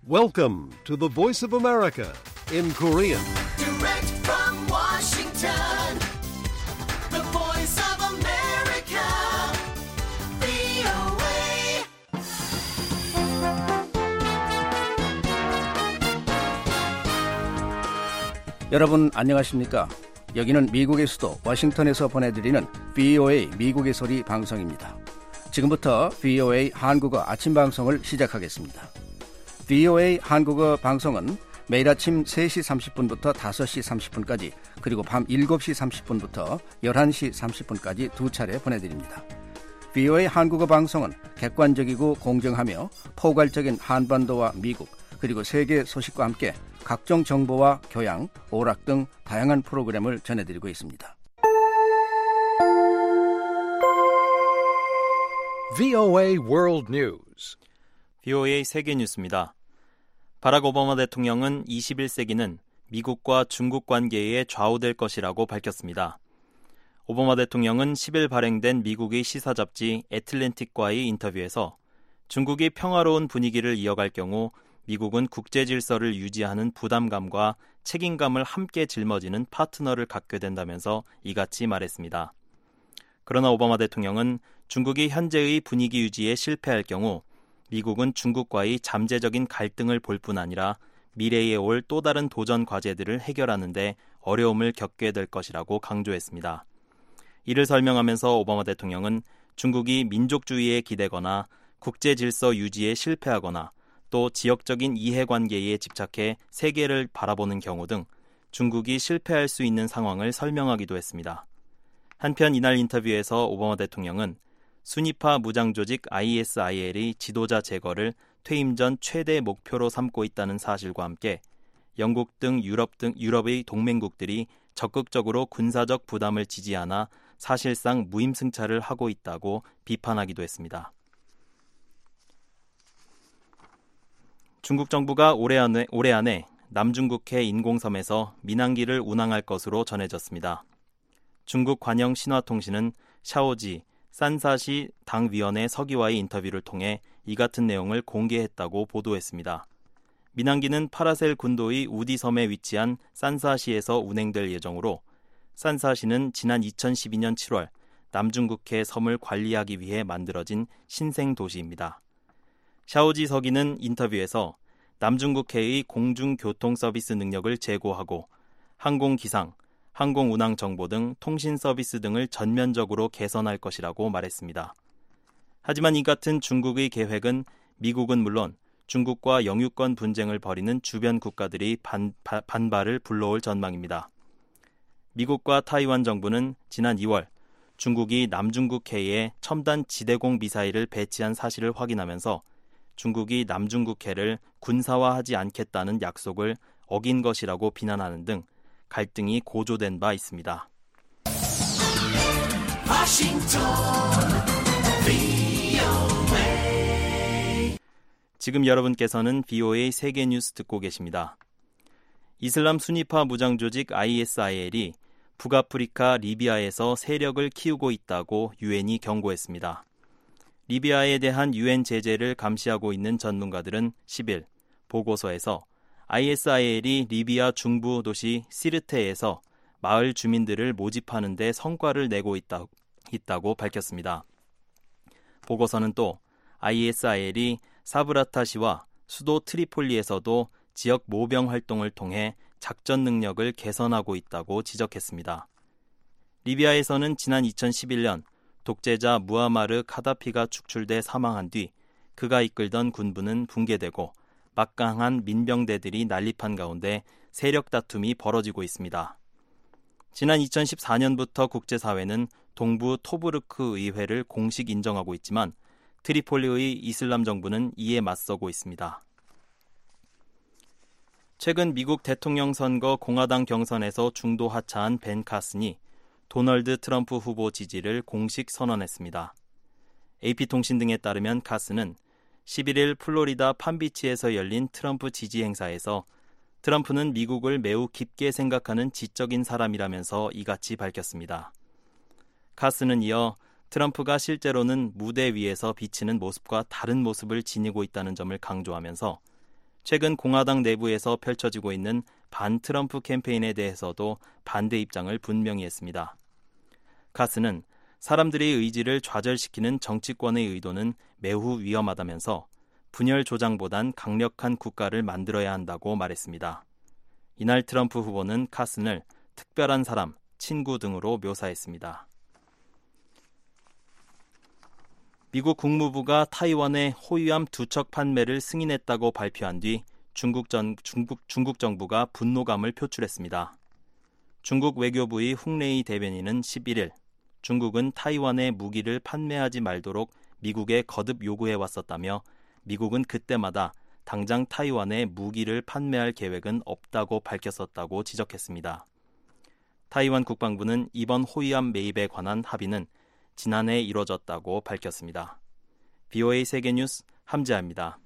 Welcome to the Voice of America in Korean. Direct from Washington, the Voice of America, VOA. 여러분 안녕하십니까? 여기는 미국의 수도 워싱턴에서 보내드리는 VOA 미국의 소리 방송입니다. 지금부터 VOA 한국어 아침 방송을 시작하겠습니다. VOA 한국어 방송은 매일 아침 3시 30분부터 5시 30분까지 그리고 밤 7시 30분부터 11시 30분까지 두 차례 보내드립니다. VOA 한국어 방송은 객관적이고 공정하며 포괄적인 한반도와 미국 그리고 세계 소식과 함께 각종 정보와 교양, 오락 등 다양한 프로그램을 전해드리고 있습니다. VOA World News. VOA 세계 뉴스입니다. 바락 오바마 대통령은 21세기는 미국과 중국 관계에 좌우될 것이라고 밝혔습니다. 오바마 대통령은 10일 발행된 미국의 시사 잡지 애틀랜틱과의 인터뷰에서 중국이 평화로운 분위기를 이어갈 경우 미국은 국제 질서를 유지하는 부담감과 책임감을 함께 짊어지는 파트너를 갖게 된다면서 이같이 말했습니다. 그러나 오바마 대통령은 중국이 현재의 분위기 유지에 실패할 경우 미국은 중국과의 잠재적인 갈등을 볼 뿐 아니라 미래에 올 또 다른 도전 과제들을 해결하는 데 어려움을 겪게 될 것이라고 강조했습니다. 이를 설명하면서 오바마 대통령은 중국이 민족주의에 기대거나 국제 질서 유지에 실패하거나 또 지역적인 이해관계에 집착해 세계를 바라보는 경우 등 중국이 실패할 수 있는 상황을 설명하기도 했습니다. 한편 이날 인터뷰에서 오바마 대통령은 순위파 무장조직 ISIL의 지도자 제거를 퇴임 전 최대 목표로 삼고 있다는 사실과 함께 영국 등 유럽의 동맹국들이 적극적으로 군사적 부담을 지지하나 사실상 무임승차를 하고 있다고 비판하기도 했습니다. 중국 정부가 올해 안에 남중국해 인공섬에서 민항기를 운항할 것으로 전해졌습니다. 중국 관영 신화통신은 샤오지 산사시 당위원회 서기와의 인터뷰를 통해 이 같은 내용을 공개했다고 보도했습니다. 민항기는 파라셀 군도의 우디섬에 위치한 산사시에서 운행될 예정으로 산사시는 지난 2012년 7월 남중국해 섬을 관리하기 위해 만들어진 신생 도시입니다. 샤오지 서기는 인터뷰에서 남중국해의 공중교통 서비스 능력을 제고하고 항공기상, 항공운항 정보 등 통신 서비스 등을 전면적으로 개선할 것이라고 말했습니다. 하지만 이 같은 중국의 계획은 미국은 물론 중국과 영유권 분쟁을 벌이는 주변 국가들이 반발을 불러올 전망입니다. 미국과 타이완 정부는 지난 2월 중국이 남중국해에 첨단 지대공 미사일을 배치한 사실을 확인하면서 중국이 남중국해를 군사화하지 않겠다는 약속을 어긴 것이라고 비난하는 등 갈등이 고조된 바 있습니다. 지금 여러분께서는 VOA 세계 뉴스 듣고 계십니다. 이슬람 순위파 무장조직 ISIL이 북아프리카 리비아에서 세력을 키우고 있다고 유엔이 경고했습니다. 리비아에 대한 유엔 제재를 감시하고 있는 전문가들은 10일 보고서에서 ISIL이 리비아 중부 도시 시르테에서 마을 주민들을 모집하는 데 성과를 내고 있다고 밝혔습니다. 보고서는 또 ISIL이 사브라타시와 수도 트리폴리에서도 지역 모병 활동을 통해 작전 능력을 개선하고 있다고 지적했습니다. 리비아에서는 지난 2011년 독재자 무아마르 카다피가 축출돼 사망한 뒤 그가 이끌던 군부는 붕괴되고 막강한 민병대들이 난립한 가운데 세력 다툼이 벌어지고 있습니다. 지난 2014년부터 국제사회는 동부 토브루크 의회를 공식 인정하고 있지만 트리폴리의 이슬람 정부는 이에 맞서고 있습니다. 최근 미국 대통령 선거 공화당 경선에서 중도 하차한 벤 카슨이 도널드 트럼프 후보 지지를 공식 선언했습니다. AP통신 등에 따르면 카슨은 11일 플로리다 팜비치에서 열린 트럼프 지지 행사에서 트럼프는 미국을 매우 깊게 생각하는 지적인 사람이라면서 이같이 밝혔습니다. 카슨은 이어 트럼프가 실제로는 무대 위에서 비치는 모습과 다른 모습을 지니고 있다는 점을 강조하면서 최근 공화당 내부에서 펼쳐지고 있는 반트럼프 캠페인에 대해서도 반대 입장을 분명히 했습니다. 카스는 사람들의 의지를 좌절시키는 정치권의 의도는 매우 위험하다면서 분열 조장보단 강력한 국가를 만들어야 한다고 말했습니다. 이날 트럼프 후보는 카슨을 특별한 사람, 친구 등으로 묘사했습니다. 미국 국무부가 타이완의 호위함 2척 판매를 승인했다고 발표한 뒤 중국 정부가 분노감을 표출했습니다. 중국 외교부의 홍레이 대변인은 11일 중국은 타이완에 무기를 판매하지 말도록 미국에 거듭 요구해왔었다며 미국은 그때마다 당장 타이완에 무기를 판매할 계획은 없다고 밝혔었다고 지적했습니다. 타이완 국방부는 이번 호위함 매입에 관한 합의는 지난해 이뤄졌다고 밝혔습니다. VOA 세계뉴스 함지아입니다.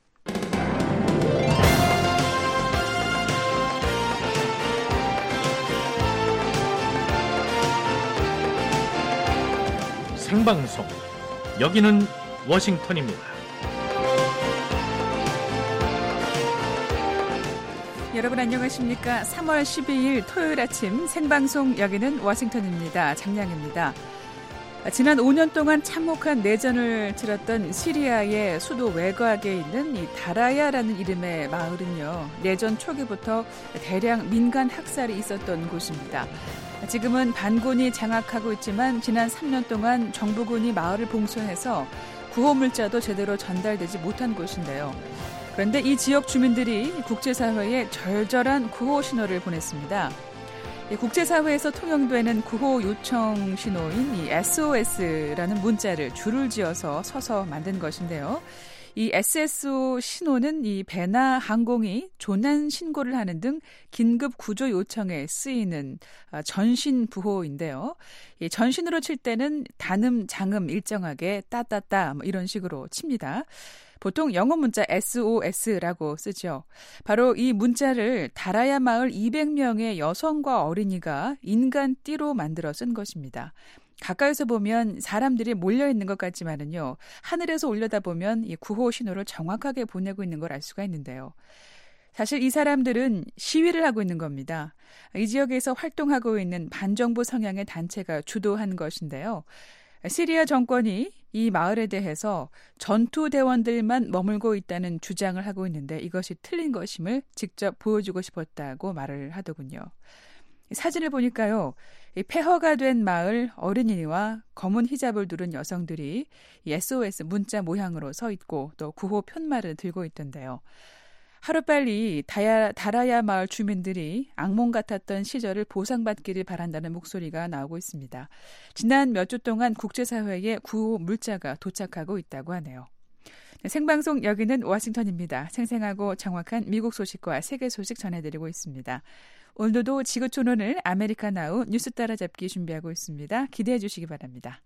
생방송 여기는 워싱턴입니다. 여러분 안녕하십니까? 3월 12일 토요일 아침 생방송 여기는 워싱턴입니다. 장량입니다. 지난 5년 동안 참혹한 내전을 치렀던 시리아의 수도 외곽에 있는 이 다라야라는 이름의 마을은요, 내전 초기부터 대량 민간 학살이 있었던 곳입니다. 지금은 반군이 장악하고 있지만 지난 3년 동안 정부군이 마을을 봉쇄해서 구호 물자도 제대로 전달되지 못한 곳인데요. 그런데 이 지역 주민들이 국제사회에 절절한 구호 신호를 보냈습니다. 국제사회에서 통용되는 구호 요청 신호인 이 SOS라는 문자를 줄을 지어서 서서 만든 것인데요. 이 SSO 신호는 이 배나 항공이 조난 신고를 하는 등 긴급 구조 요청에 쓰이는 전신 부호인데요. 이 전신으로 칠 때는 단음, 장음 일정하게 따따따 이런 식으로 칩니다. 보통 영어 문자 SOS라고 쓰죠. 바로 이 문자를 다라야 마을 200명의 여성과 어린이가 인간띠로 만들어 쓴 것입니다. 가까이서 보면 사람들이 몰려있는 것 같지만은요, 하늘에서 올려다보면 이 구호 신호를 정확하게 보내고 있는 걸 알 수가 있는데요. 사실 이 사람들은 시위를 하고 있는 겁니다. 이 지역에서 활동하고 있는 반정부 성향의 단체가 주도한 것인데요. 시리아 정권이 이 마을에 대해서 전투대원들만 머물고 있다는 주장을 하고 있는데 이것이 틀린 것임을 직접 보여주고 싶었다고 말을 하더군요. 사진을 보니까요, 이 폐허가 된 마을 어린이와 검은 히잡을 두른 여성들이 이 SOS 문자 모양으로 서 있고 또 구호 편말을 들고 있던데요. 하루빨리 다라야 마을 주민들이 악몽 같았던 시절을 보상받기를 바란다는 목소리가 나오고 있습니다. 지난 몇 주 동안 국제사회에 구호 물자가 도착하고 있다고 하네요. 생방송 여기는 워싱턴입니다. 생생하고 정확한 미국 소식과 세계 소식 전해드리고 있습니다. 오늘도 지구촌오늘 아메리카나우 뉴스 따라잡기 준비하고 있습니다. 기대해 주시기 바랍니다.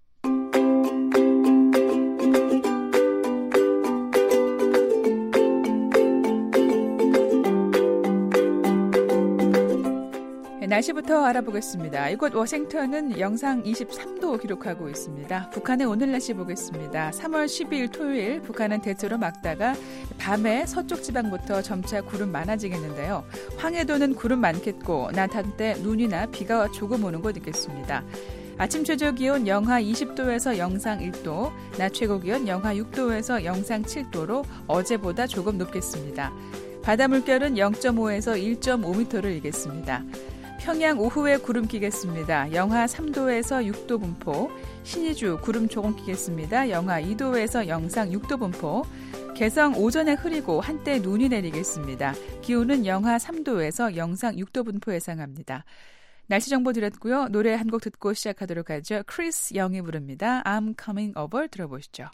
날씨부터 알아보겠습니다. 이곳 워싱턴은 영상 23도 기록하고 있습니다. 북한의 오늘 날씨 보겠습니다. 3월 12일 토요일 북한은 대체로 맑다가 밤에 서쪽 지방부터 점차 구름 많아지겠는데요. 황해도는 구름 많겠고 낮 한때 눈이나 비가 조금 오는 곳 있겠습니다. 아침 최저 기온 영하 20도에서 영상 1도, 낮 최고 기온 영하 6도에서 영상 7도로 어제보다 조금 높겠습니다. 바다 물결은 0.5에서 1.5m를 일겠습니다. 평양 오후에 구름 끼겠습니다. 영하 3도에서 6도 분포, 신의주 구름 조금 끼겠습니다. 영하 2도에서 영상 6도 분포, 개성 오전에 흐리고 한때 눈이 내리겠습니다. 기온은 영하 3도에서 영상 6도 분포 예상합니다. 날씨 정보 드렸고요. 노래 한 곡 듣고 시작하도록 하죠. 크리스 영이 부릅니다. I'm coming over 들어보시죠.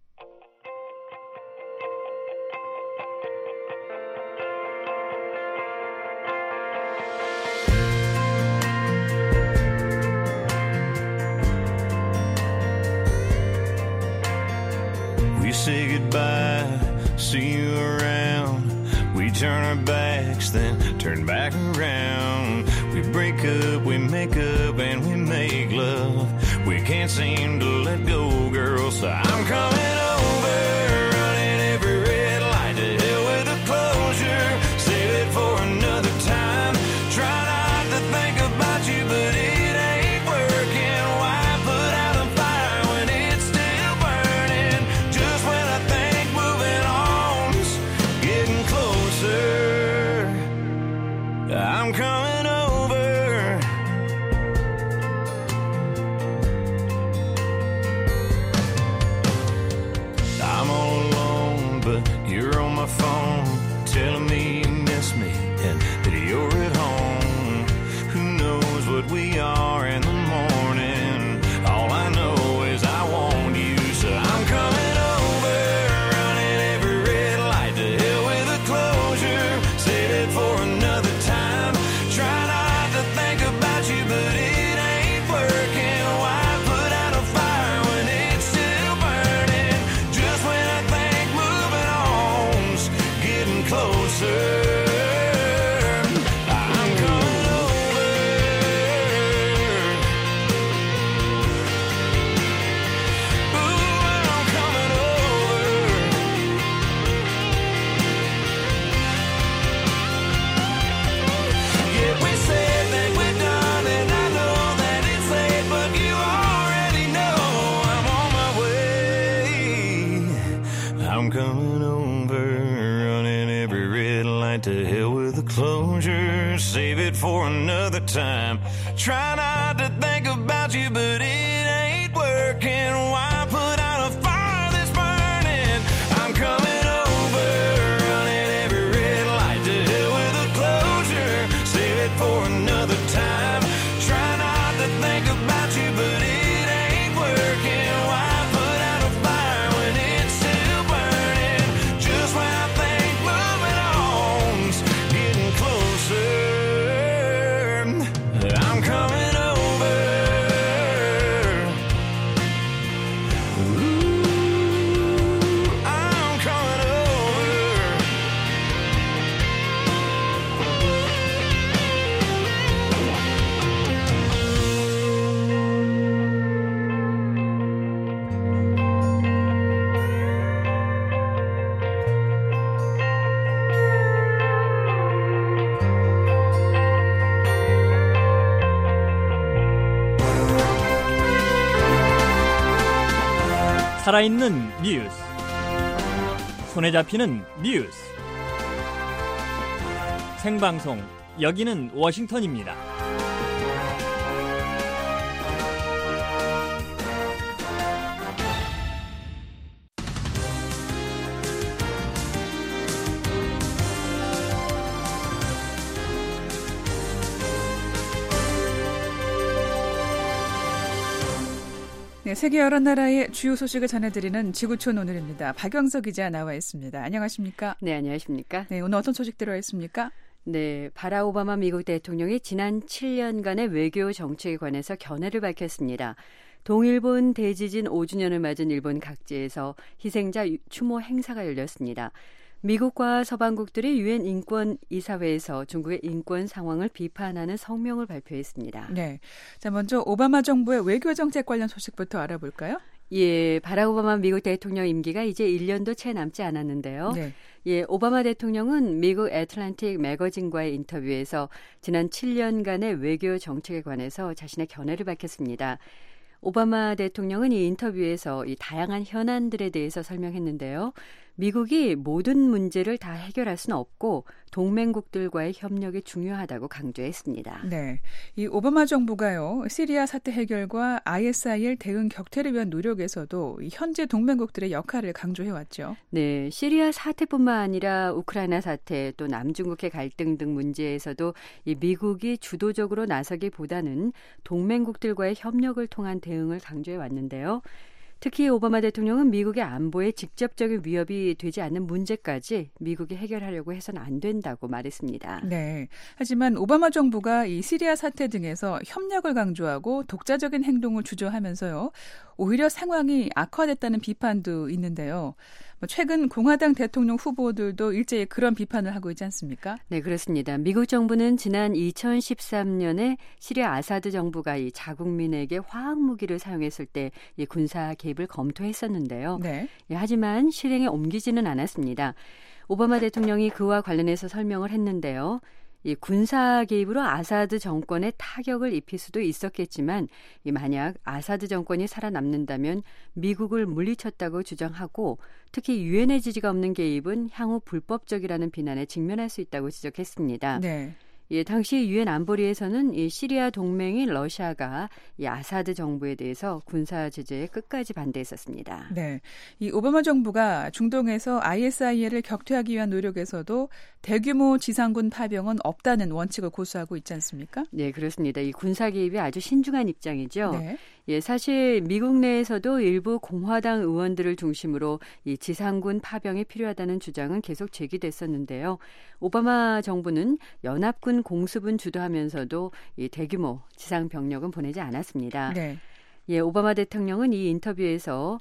We say goodbye, see you around. We turn our backs, then turn back around. We break up, we make up, and we make love. We can't seem to let go, girl, so I'm coming over, running every red light. To hell with the clouds. I'm coming over. I'm all alone, but you're on my phone, telling me you miss me and that you're at home. Who knows what we are in the morning? All I know is I want you, so I'm coming over, running every red light to hell with a closure. Said it for another time. Try not to think about you, but it ain't working. Why put out a fire when it's still burning? Just when I think moving on's getting closer. I'm coming over. Ooh, I'm coming over. Yeah, we said that we're done, and I know that it's late, but you already know I'm on my way. I'm coming over, running every red light to hell with the closure. Save it for another time. Try not to think about you, but it ain't working. Why put out a fire that's burning? I'm coming over, running every red light to hell with a closure. Save it for another time. Try not to think about you, but it ain't working. Why put out a fire when it's still burning? Just when I think moving on's getting closer. I'm coming over. Ooh, I'm coming over. 살아있는 뉴스, 손에 잡히는 뉴스, 생방송, 여기는 워싱턴입니다. 네, 세계 여러 나라의 주요 소식을 전해드리는 지구촌 오늘입니다. 박영서 기자 나와 있습니다. 안녕하십니까? 네, 안녕하십니까? 네, 오늘 어떤 소식 들어와 있습니까? 네, 바락 오바마 미국 대통령이 지난 7년간의 외교 정책에 관해서 견해를 밝혔습니다. 동일본 대지진 5주년을 맞은 일본 각지에서 희생자 추모 행사가 열렸습니다. 미국과 서방국들이 유엔 인권이사회에서 중국의 인권 상황을 비판하는 성명을 발표했습니다. 네, 자 먼저 오바마 정부의 외교 정책 관련 소식부터 알아볼까요? 예, 바락 오바마 미국 대통령 임기가 이제 1년도 채 남지 않았는데요. 네. 예, 오바마 대통령은 미국 애틀랜틱 매거진과의 인터뷰에서 지난 7년간의 외교 정책에 관해서 자신의 견해를 밝혔습니다. 오바마 대통령은 이 인터뷰에서 이 다양한 현안들에 대해서 설명했는데요. 미국이 모든 문제를 다 해결할 수는 없고 동맹국들과의 협력이 중요하다고 강조했습니다. 네, 이 오바마 정부가요, 시리아 사태 해결과 ISIL 대응 격퇴를 위한 노력에서도 이 현재 동맹국들의 역할을 강조해왔죠. 네, 시리아 사태뿐만 아니라 우크라이나 사태 또 남중국해 갈등 등 문제에서도 이 미국이 주도적으로 나서기보다는 동맹국들과의 협력을 통한 대응을 강조해왔는데요. 특히 오바마 대통령은 미국의 안보에 직접적인 위협이 되지 않는 문제까지 미국이 해결하려고 해서는 안 된다고 말했습니다. 네. 하지만 오바마 정부가 이 시리아 사태 등에서 협력을 강조하고 독자적인 행동을 주저하면서요, 오히려 상황이 악화됐다는 비판도 있는데요. 최근 공화당 대통령 후보들도 일제히 그런 비판을 하고 있지 않습니까? 네, 그렇습니다. 미국 정부는 지난 2013년에 시리아 아사드 정부가 이 자국민에게 화학 무기를 사용했을 때 이 군사 개입을 검토했었는데요. 네. 예, 하지만 실행에 옮기지는 않았습니다. 오바마 대통령이 그와 관련해서 설명을 했는데요. 이 군사 개입으로 아사드 정권에 타격을 입힐 수도 있었겠지만 만약 아사드 정권이 살아남는다면 미국을 물리쳤다고 주장하고 특히 유엔의 지지가 없는 개입은 향후 불법적이라는 비난에 직면할 수 있다고 지적했습니다. 네. 예, 당시 유엔 안보리에서는 이 시리아 동맹인 러시아가 이 아사드 정부에 대해서 군사 제재에 끝까지 반대했었습니다. 네, 이 오바마 정부가 중동에서 ISIL을 격퇴하기 위한 노력에서도 대규모 지상군 파병은 없다는 원칙을 고수하고 있지 않습니까? 네, 그렇습니다. 이 군사 개입이 아주 신중한 입장이죠. 네. 예, 사실 미국 내에서도 일부 공화당 의원들을 중심으로 이 지상군 파병이 필요하다는 주장은 계속 제기됐었는데요. 오바마 정부는 연합군 공습은 주도하면서도 이 대규모 지상 병력은 보내지 않았습니다. 네. 예, 오바마 대통령은 이 인터뷰에서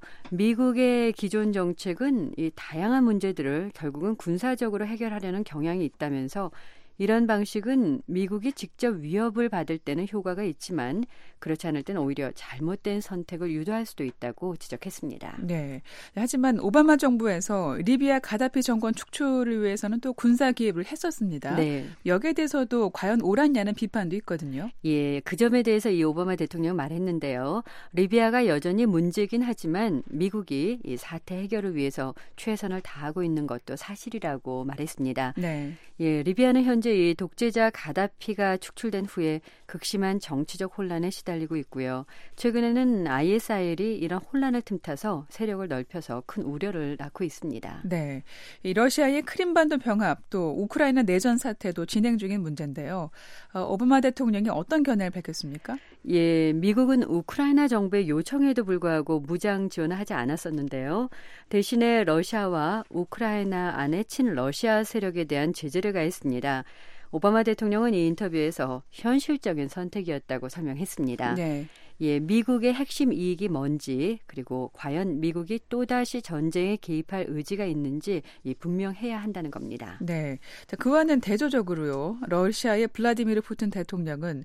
미국의 기존 정책은 이 다양한 문제들을 결국은 군사적으로 해결하려는 경향이 있다면서 이런 방식은 미국이 직접 위협을 받을 때는 효과가 있지만 그렇지 않을 때는 오히려 잘못된 선택을 유도할 수도 있다고 지적했습니다. 네. 하지만 오바마 정부에서 리비아 가다피 정권 축출을 위해서는 또 군사 개입을 했었습니다. 네. 여기에 대해서도 과연 옳았냐는 비판도 있거든요. 예, 그 점에 대해서 이 오바마 대통령 말했는데요. 리비아가 여전히 문제긴 하지만 미국이 이 사태 해결을 위해서 최선을 다하고 있는 것도 사실이라고 말했습니다. 네. 예, 리비아는 현재 이 독재자 가다피가 축출된 후에 극심한 정치적 혼란에 시달리고 있고요. 최근에는 ISIL이 이런 혼란을 틈타서 세력을 넓혀서 큰 우려를 낳고 있습니다. 네, 이 러시아의 크림반도 병합 또 우크라이나 내전 사태도 진행 중인 문제인데요. 오바마 대통령이 어떤 견해를 밝혔습니까? 예, 미국은 우크라이나 정부의 요청에도 불구하고 무장 지원을 하지 않았었는데요. 대신에 러시아와 우크라이나 안에 친러시아 세력에 대한 제재를 가했습니다. 오바마 대통령은 이 인터뷰에서 현실적인 선택이었다고 설명했습니다. 네. 예, 미국의 핵심 이익이 뭔지 그리고 과연 미국이 또다시 전쟁에 개입할 의지가 있는지 분명해야 한다는 겁니다. 네, 자, 그와는 대조적으로요. 러시아의 블라디미르 푸틴 대통령은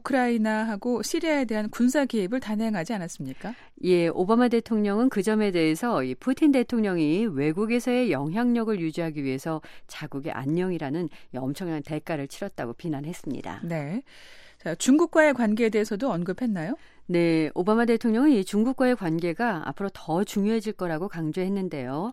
우크라이나하고 시리아에 대한 군사 개입을 단행하지 않았습니까? 예, 오바마 대통령은 그 점에 대해서 이 푸틴 대통령이 외국에서의 영향력을 유지하기 위해서 자국의 안녕이라는 엄청난 대가를 치렀다고 비난했습니다. 네. 자, 중국과의 관계에 대해서도 언급했나요? 네, 오바마 대통령은 이 중국과의 관계가 앞으로 더 중요해질 거라고 강조했는데요.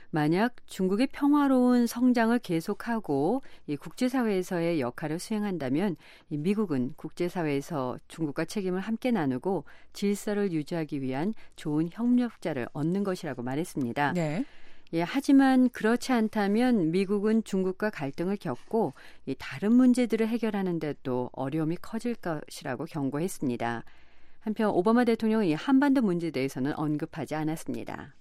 만약 중국이 평화로운 성장을 계속하고 이 국제사회에서의 역할을 수행한다면 이 미국은 국제사회에서 중국과 책임을 함께 나누고 질서를 유지하기 위한 좋은 협력자를 얻는 것이라고 말했습니다. 네. 예, 하지만 그렇지 않다면 미국은 중국과 갈등을 겪고 이 다른 문제들을 해결하는 데도 어려움이 커질 것이라고 경고했습니다. 한편 오바마 대통령은 이 한반도 문제에 대해서는 언급하지 않았습니다.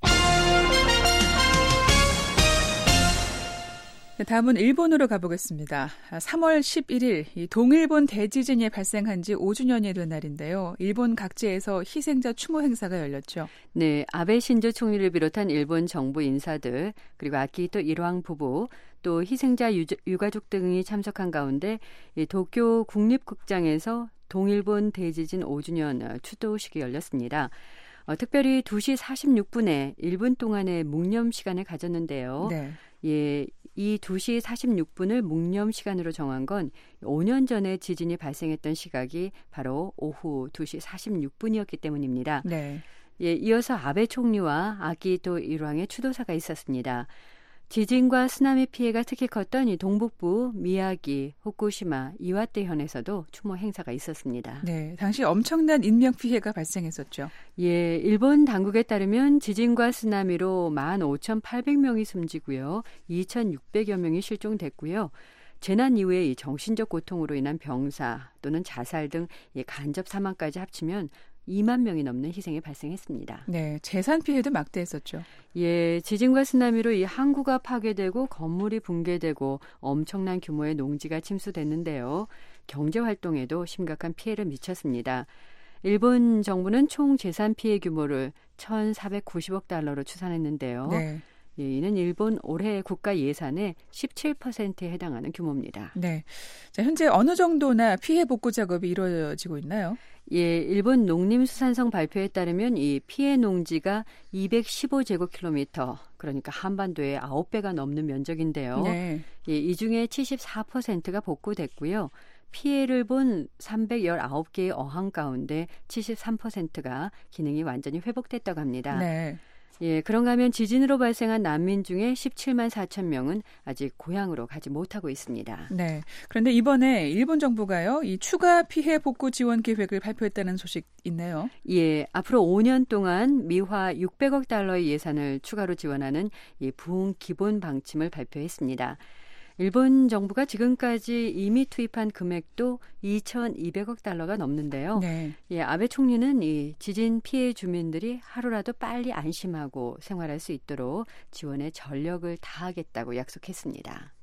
다음은 일본으로 가보겠습니다. 3월 11일 이 동일본 대지진이 발생한 지 5주년이 된 날인데요. 일본 각지에서 희생자 추모 행사가 열렸죠. 네, 아베 신조 총리를 비롯한 일본 정부 인사들 그리고 아키히토 일왕 부부 또 희생자 유가족 등이 참석한 가운데 이 도쿄 국립극장에서 동일본 대지진 5주년 추도식이 열렸습니다. 특별히 2시 46분에 1분 동안의 묵념 시간을 가졌는데요. 네. 예, 이 2시 46분을 묵념 시간으로 정한 건 5년 전에 지진이 발생했던 시각이 바로 오후 2시 46분이었기 때문입니다. 네. 예, 이어서 아베 총리와 아키히토 일왕의 추도사가 있었습니다. 지진과 쓰나미 피해가 특히 컸던 이 동북부 미야기, 후쿠시마, 이와테 현에서도 추모 행사가 있었습니다. 네, 당시 엄청난 인명 피해가 발생했었죠. 예, 일본 당국에 따르면 지진과 쓰나미로 15,800명이 숨지고요. 2,600여 명이 실종됐고요. 재난 이후에 이 정신적 고통으로 인한 병사 또는 자살 등 간접 사망까지 합치면 2만 명이 넘는 희생이 발생했습니다. 네, 재산 피해도 막대했었죠. 예, 지진과 쓰나미로 이 항구가 파괴되고 건물이 붕괴되고 엄청난 규모의 농지가 침수됐는데요. 경제 활동에도 심각한 피해를 미쳤습니다. 일본 정부는 총 재산 피해 규모를 1,490억 달러로 추산했는데요. 네. 예, 이는 일본 올해 국가 예산의 17%에 해당하는 규모입니다. 네. 자, 현재 어느 정도나 피해 복구 작업이 이루어지고 있나요? 예, 일본 농림수산성 발표에 따르면 이 피해 농지가 215제곱킬로미터, 그러니까 한반도의 9배가 넘는 면적인데요. 네. 예, 이 중에 74%가 복구됐고요. 피해를 본 319개의 어항 가운데 73%가 기능이 완전히 회복됐다고 합니다. 네. 예, 그런가 하면 지진으로 발생한 난민 중에 17만 4천 명은 아직 고향으로 가지 못하고 있습니다. 네. 그런데 이번에 일본 정부가요, 이 추가 피해 복구 지원 계획을 발표했다는 소식 있네요. 예, 앞으로 5년 동안 미화 600억 달러의 예산을 추가로 지원하는 이 부흥 기본 방침을 발표했습니다. 일본 정부가 지금까지 이미 투입한 금액도 2,200억 달러가 넘는데요. 네. 예, 아베 총리는 이 지진 피해 주민들이 하루라도 빨리 안심하고 생활할 수 있도록 지원에 전력을 다하겠다고 약속했습니다.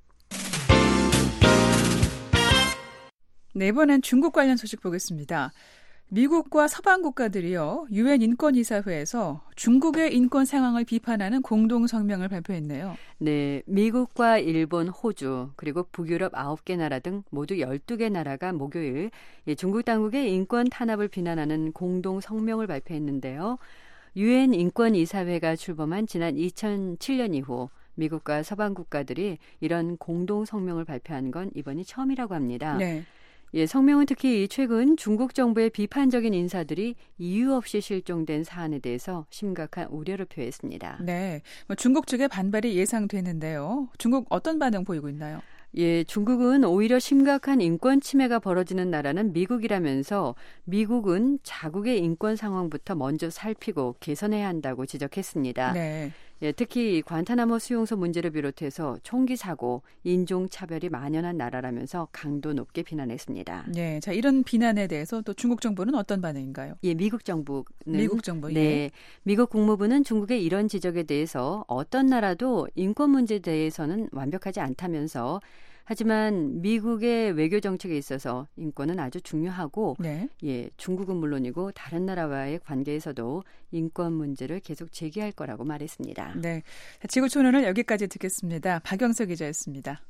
네, 이번엔 중국 관련 소식 보겠습니다. 미국과 서방 국가들이요, 유엔 인권이사회에서 중국의 인권 상황을 비판하는 공동 성명을 발표했네요. 네, 미국과 일본, 호주, 그리고 북유럽 9개 나라 등 모두 12개 나라가 목요일 중국 당국의 인권 탄압을 비난하는 공동 성명을 발표했는데요. 유엔 인권이사회가 출범한 지난 2007년 이후 미국과 서방 국가들이 이런 공동 성명을 발표한 건 이번이 처음이라고 합니다. 네. 예, 성명은 특히 최근 중국 정부의 비판적인 인사들이 이유 없이 실종된 사안에 대해서 심각한 우려를 표했습니다. 네, 중국 측의 반발이 예상되는데요. 중국 어떤 반응 보이고 있나요? 예, 중국은 오히려 심각한 인권 침해가 벌어지는 나라는 미국이라면서 미국은 자국의 인권 상황부터 먼저 살피고 개선해야 한다고 지적했습니다. 네. 예, 특히 관타나모 수용소 문제를 비롯해서 총기 사고, 인종차별이 만연한 나라라면서 강도 높게 비난했습니다. 네, 자, 이런 비난에 대해서 또 중국 정부는 어떤 반응인가요? 예, 미국 정부, 네, 네, 미국 국무부는 중국의 이런 지적에 대해서 어떤 나라도 인권 문제에 대해서는 완벽하지 않다면서 하지만 미국의 외교 정책에 있어서 인권은 아주 중요하고 네. 예, 중국은 물론이고 다른 나라와의 관계에서도 인권 문제를 계속 제기할 거라고 말했습니다. 네, 지구촌언을 여기까지 듣겠습니다. 박영석 기자였습니다.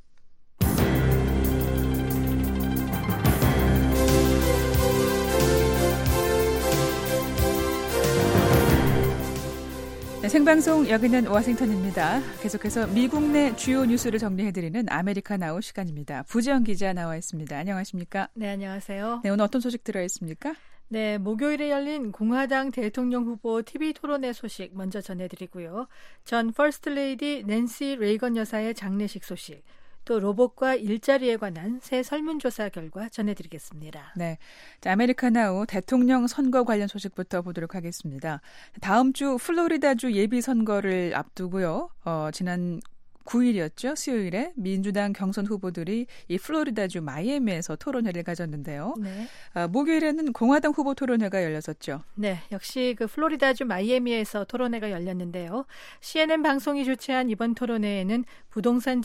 네, 생방송 여기는 워싱턴입니다. 계속해서 미국 내 주요 뉴스를 정리해드리는 아메리카나우 시간입니다. 부지영 기자 나와 있습니다. 안녕하십니까? 네, 안녕하세요. 네, 오늘 어떤 소식 들어있습니까? 네, 목요일에 열린 공화당 대통령 후보 TV 토론회 소식 먼저 전해드리고요. 전 퍼스트 레이디 낸시 레이건 여사의 장례식 소식, 또 로봇과 일자리에 관한 새 설문조사 결과 전해드리겠습니다. 네, 자, 아메리카나우 대통령 선거 관련 소식부터 보도록 하겠습니다. 다음 주 플로리다주 예비선거를 앞두고요. 지난 9일이었죠. 수요일에 민주당 경선 후보들이 이 플로리다주 마이애미에서 토론회를 가졌는데요. 네. 목요일에는 공화당 후보 토론회가 열렸었죠. 네, 역시 그 플로리다주 마이애미에서 토론회가 열렸는데요. CNN 방송이 주최한 이번 토론회에는 부동산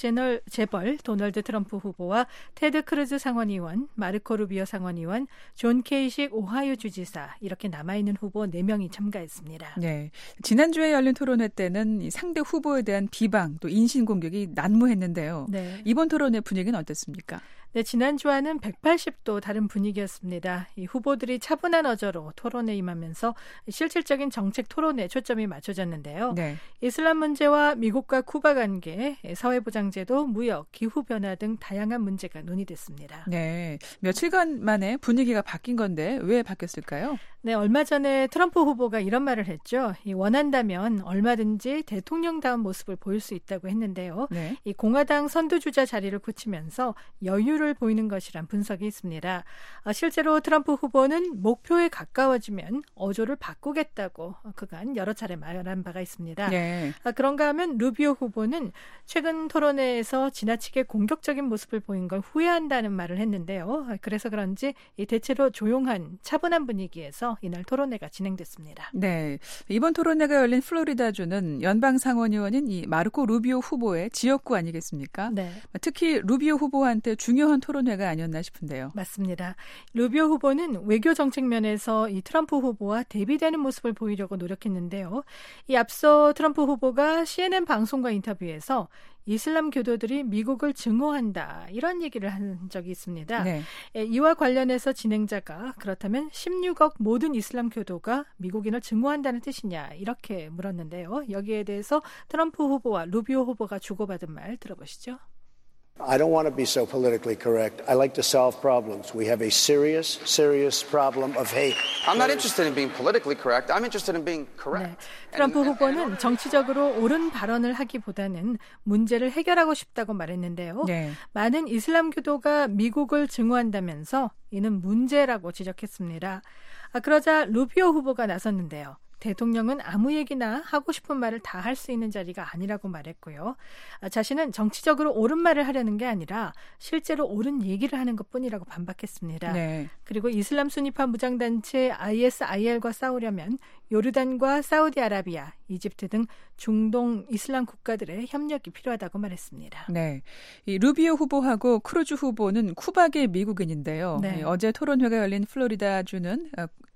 재벌 도널드 트럼프 후보와 테드 크루즈 상원의원, 마르코 루비오 상원의원, 존 케이식 오하이오 주지사 이렇게 남아있는 후보 4명이 참가했습니다. 네, 지난주에 열린 토론회 때는 이 상대 후보에 대한 비방 또 인신 공격이 난무했는데요. 네. 이번 토론회 분위기는 어땠습니까? 네, 지난주와는 180도 다른 분위기였습니다. 이 후보들이 차분한 어조로 토론에 임하면서 실질적인 정책 토론에 초점이 맞춰졌는데요. 네. 이슬람 문제와 미국과 쿠바 관계, 사회보장제도, 무역, 기후변화 등 다양한 문제가 논의됐습니다. 네, 며칠간 만에 분위기가 바뀐 건데 왜 바뀌었을까요? 네, 얼마 전에 트럼프 후보가 이런 말을 했죠. 원한다면 얼마든지 대통령다운 모습을 보일 수 있다고 했는데요. 네. 이 공화당 선두주자 자리를 굳히면서 여유를 보이는 것이란 분석이 있습니다. 실제로 트럼프 후보는 목표에 가까워지면 어조를 바꾸겠다고 그간 여러 차례 말한 바가 있습니다. 네. 그런가 하면 루비오 후보는 최근 토론회에서 지나치게 공격적인 모습을 보인 걸 후회한다는 말을 했는데요. 그래서 그런지 대체로 조용한 차분한 분위기에서 이날 토론회가 진행됐습니다. 네, 이번 토론회가 열린 플로리다주는 연방 상원의원인 이 마르코 루비오 후보의 지역구 아니겠습니까? 네. 특히 루비오 후보한테 중요한 토론회가 아니었나 싶은데요. 맞습니다. 루비오 후보는 외교 정책 면에서 이 트럼프 후보와 대비되는 모습을 보이려고 노력했는데요. 이 앞서 트럼프 후보가 CNN 방송과 인터뷰에서 이슬람 교도들이 미국을 증오한다 이런 얘기를 한 적이 있습니다. 네. 이와 관련해서 진행자가 그렇다면 16억 모든 이슬람 교도가 미국인을 증오한다는 뜻이냐 이렇게 물었는데요. 여기에 대해서 트럼프 후보와 루비오 후보가 주고받은 말 들어보시죠. I don't want to be so politically correct. I like to solve problems. We have a serious problem of hate. I'm not interested in being politically correct. I'm interested in being correct. 네, 트럼프 후보는 정치적으로 옳은 발언을 하기보다는 문제를 해결하고 싶다고 말했는데요. 네. 많은 이슬람교도가 미국을 증오한다면서 이는 문제라고 지적했습니다. 그러자 루비오 후보가 나섰는데요. 대통령은 아무 얘기나 하고 싶은 말을 다 할 수 있는 자리가 아니라고 말했고요. 자신은 정치적으로 옳은 말을 하려는 게 아니라 실제로 옳은 얘기를 하는 것뿐이라고 반박했습니다. 네. 그리고 이슬람 순위파 무장단체 ISIL과 싸우려면 요르단과 사우디아라비아, 이집트 등 중동 이슬람 국가들의 협력이 필요하다고 말했습니다. 네, 이 루비오 후보하고 크루즈 후보는 쿠바계 미국인인데요. 네. 어제 토론회가 열린 플로리다주는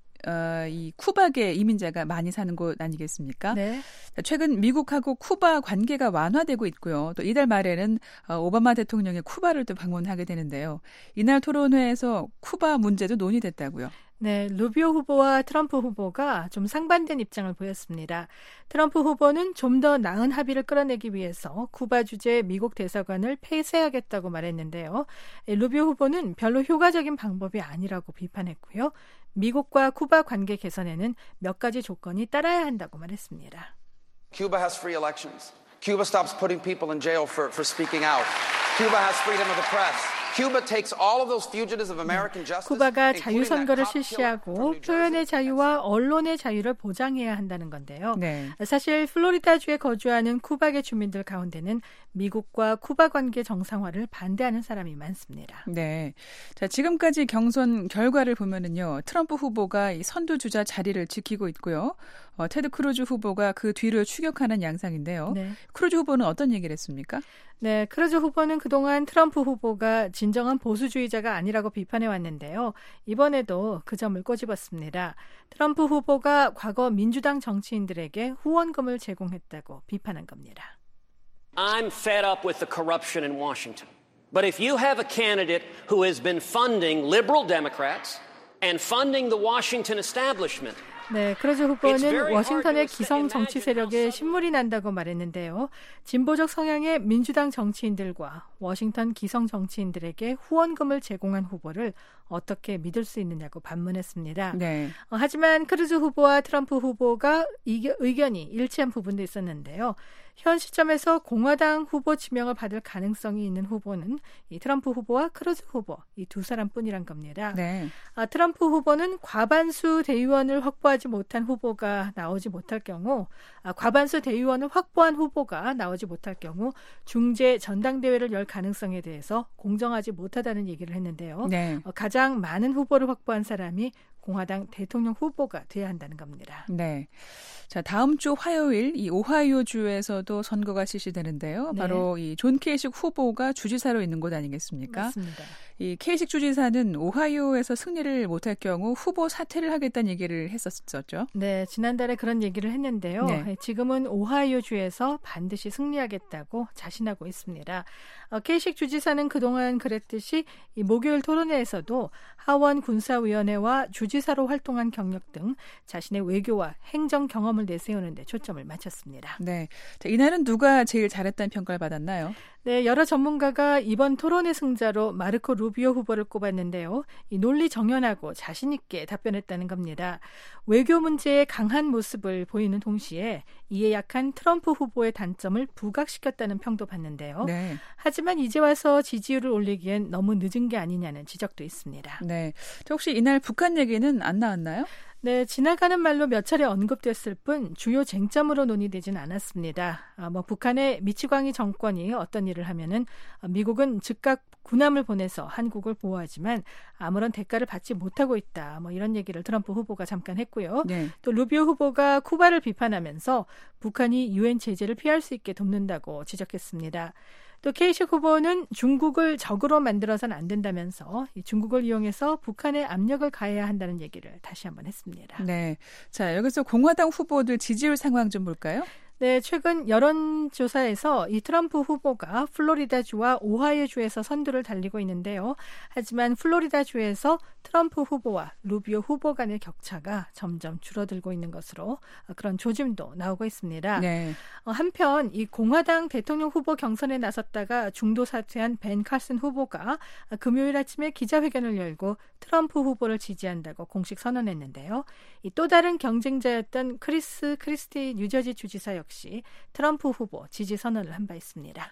이 쿠바계 이민자가 많이 사는 곳 아니겠습니까? 네. 최근 미국하고 쿠바 관계가 완화되고 있고요. 또 이달 말에는 오바마 대통령이 쿠바를 또 방문하게 되는데요. 이날 토론회에서 쿠바 문제도 논의됐다고요. 네, 루비오 후보와 트럼프 후보가 좀 상반된 입장을 보였습니다. 트럼프 후보는 좀 더 나은 합의를 끌어내기 위해서 쿠바 주재 미국 대사관을 폐쇄하겠다고 말했는데요. 루비오 후보는 별로 효과적인 방법이 아니라고 비판했고요. 미국과 쿠바 관계 개선에는 몇 가지 조건이 따라야 한다고 말했습니다. Cuba has free elections. Cuba stops putting people in jail for speaking out. Cuba has freedom of the press. Cuba takes all of those fugitives of American justice. 쿠바가 자유선거를 실시하고 표현의 자유와 언론의 자유를 보장해야 한다는 건데요. 네. 사실 플로리다주에 거주하는 쿠바계 주민들 가운데는 미국과 쿠바 관계 정상화를 반대하는 사람이 많습니다. 네. 자, 지금까지 경선 결과를 보면은요, 트럼프 후보가 이 선두주자 자리를 지키고 있고요. 테드 크루즈 후보가 그 뒤를 추격하는 양상인데요. 네. 크루즈 후보는 어떤 얘기를 했습니까? 네, 크루즈 후보는 그동안 트럼프 후보가 진정한 보수주의자가 아니라고 비판해 왔는데요. 이번에도 그 점을 꼬집었습니다. 트럼프 후보가 과거 민주당 정치인들에게 후원금을 제공했다고 비판한 겁니다. I'm fed up with the corruption in Washington. But if you have a candidate who has been funding liberal Democrats and funding the Washington establishment, 네, 크루즈 후보는 워싱턴의 기성 정치 세력에 신물이 난다고 말했는데요. 진보적 성향의 민주당 정치인들과 워싱턴 기성 정치인들에게 후원금을 제공한 후보를 어떻게 믿을 수 있느냐고 반문했습니다. 네. 하지만 크루즈 후보와 트럼프 후보가 의견이 일치한 부분도 있었는데요. 현 시점에서 공화당 후보 지명을 받을 가능성이 있는 후보는 이 트럼프 후보와 크루즈 후보 이 두 사람뿐이란 겁니다. 네. 트럼프 후보는 과반수 대의원을 확보하지 못한 후보가 나오지 못할 경우, 과반수 대의원을 확보한 후보가 나오지 못할 경우 중재 전당대회를 열 가능성에 대해서 공정하지 못하다는 얘기를 했는데요. 네. 가장 많은 후보를 확보한 사람이 공화당 대통령 후보가 돼야 한다는 겁니다. 네. 자, 다음 주 화요일 이 오하이오 주에서도 선거가 실시되는데요. 네. 바로 이 존 케이식 후보가 주지사로 있는 곳 아니겠습니까? 맞습니다. 이 케이식 주지사는 오하이오에서 승리를 못할 경우 후보 사퇴를 하겠다는 얘기를 했었죠. 네, 지난달에 그런 얘기를 했는데요. 네. 지금은 오하이오 주에서 반드시 승리하겠다고 자신하고 있습니다. 케이식 주지사는 그동안 그랬듯이 이 목요일 토론회에서도 하원 군사위원회와 주지사로 활동한 경력 등 자신의 외교와 행정 경험을 내세우는 데 초점을 맞췄습니다. 네, 자, 이날은 누가 제일 잘했다는 평가를 받았나요? 네, 여러 전문가가 이번 토론의 승자로 마르코 루비오 후보를 꼽았는데요. 이 논리 정연하고 자신 있게 답변했다는 겁니다. 외교 문제에 강한 모습을 보이는 동시에 이에 약한 트럼프 후보의 단점을 부각시켰다는 평도 받는데요. 네. 하지만 이제 와서 지지율을 올리기엔 너무 늦은 게 아니냐는 지적도 있습니다. 네, 혹시 이날 북한 얘기는 안 나왔나요? 네, 지나가는 말로 몇 차례 언급됐을 뿐 주요 쟁점으로 논의되진 않았습니다. 북한의 미치광이 정권이 어떤 일을 하면은 미국은 즉각 군함을 보내서 한국을 보호하지만 아무런 대가를 받지 못하고 있다. 이런 얘기를 트럼프 후보가 잠깐 했고요. 네. 또 루비오 후보가 쿠바를 비판하면서 북한이 유엔 제재를 피할 수 있게 돕는다고 지적했습니다. 또 케이식 후보는 중국을 적으로 만들어서는 안 된다면서 이 중국을 이용해서 북한에 압력을 가해야 한다는 얘기를 다시 한번 했습니다. 네, 자, 여기서 공화당 후보들 지지율 상황 좀 볼까요? 네, 최근 여론조사에서 이 트럼프 후보가 플로리다주와 오하이오주에서 선두를 달리고 있는데요. 하지만 플로리다주에서 트럼프 후보와 루비오 후보 간의 격차가 점점 줄어들고 있는 것으로 그런 조짐도 나오고 있습니다. 네. 한편 이 공화당 대통령 후보 경선에 나섰다가 중도 사퇴한 벤 칼슨 후보가 금요일 아침에 기자회견을 열고 트럼프 후보를 지지한다고 공식 선언했는데요. 이 또 다른 경쟁자였던 크리스 크리스티 뉴저지 주지사 역시 트럼프 후보 지지 선언을 한 바 있습니다.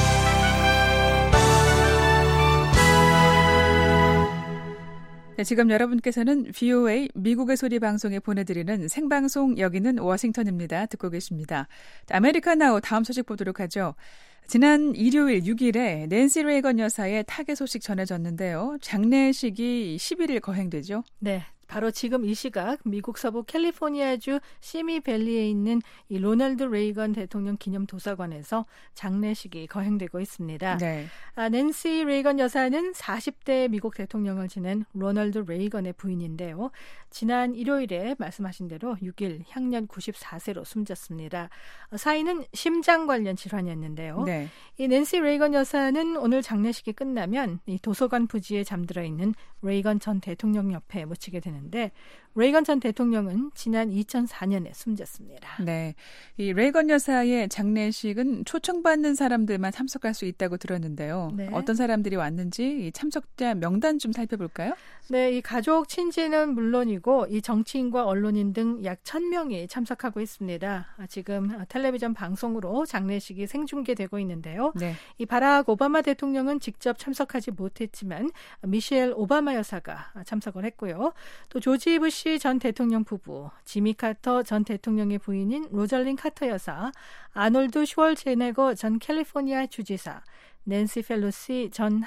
네, 지금 여러분께서는 VOA 미국의 소리 방송에 보내드리는 생방송 여기는 워싱턴입니다. 듣고 계십니다. 아메리카나우 다음 소식 보도록 하죠. 지난 일요일 6일에 낸시 레이건 여사의 타계 소식 전해졌는데요. 장례식이 11일 거행되죠. 네. 바로 지금 이 시각 미국 서부 캘리포니아주 시미밸리에 있는 이 로널드 레이건 대통령 기념 도서관에서 장례식이 거행되고 있습니다. 네. 낸시 레이건 여사는 40대 미국 대통령을 지낸 로널드 레이건의 부인인데요. 지난 일요일에 말씀하신 대로 6일 향년 94세로 숨졌습니다. 사인은 심장 관련 질환이었는데요. 네. 이 낸시 레이건 여사는 오늘 장례식이 끝나면 이 도서관 부지에 잠들어 있는 레이건 전 대통령 옆에 묻히게 되는데 레이건 전 대통령은 지난 2004년에 숨졌습니다. 네, 이 레이건 여사의 장례식은 초청받는 사람들만 참석할 수 있다고 들었는데요. 네. 어떤 사람들이 왔는지 이 참석자 명단 좀 살펴볼까요? 네, 이 가족, 친지는 물론이고 이 정치인과 언론인 등 약 1,000명이 참석하고 있습니다. 지금 텔레비전 방송으로 장례식이 생중계되고 있는데요. 네. 이 바락 오바마 대통령은 직접 참석하지 못했지만 미셸 오바마 여사가 참석을 했고요. 또 조지 부시 전 대통령 부부, 지미 카터 전 대통령의 부인인 로잘린 카터 여사, 아놀드 슈월제네거 전 캘리포니아 주지사, 낸시 펠로시 전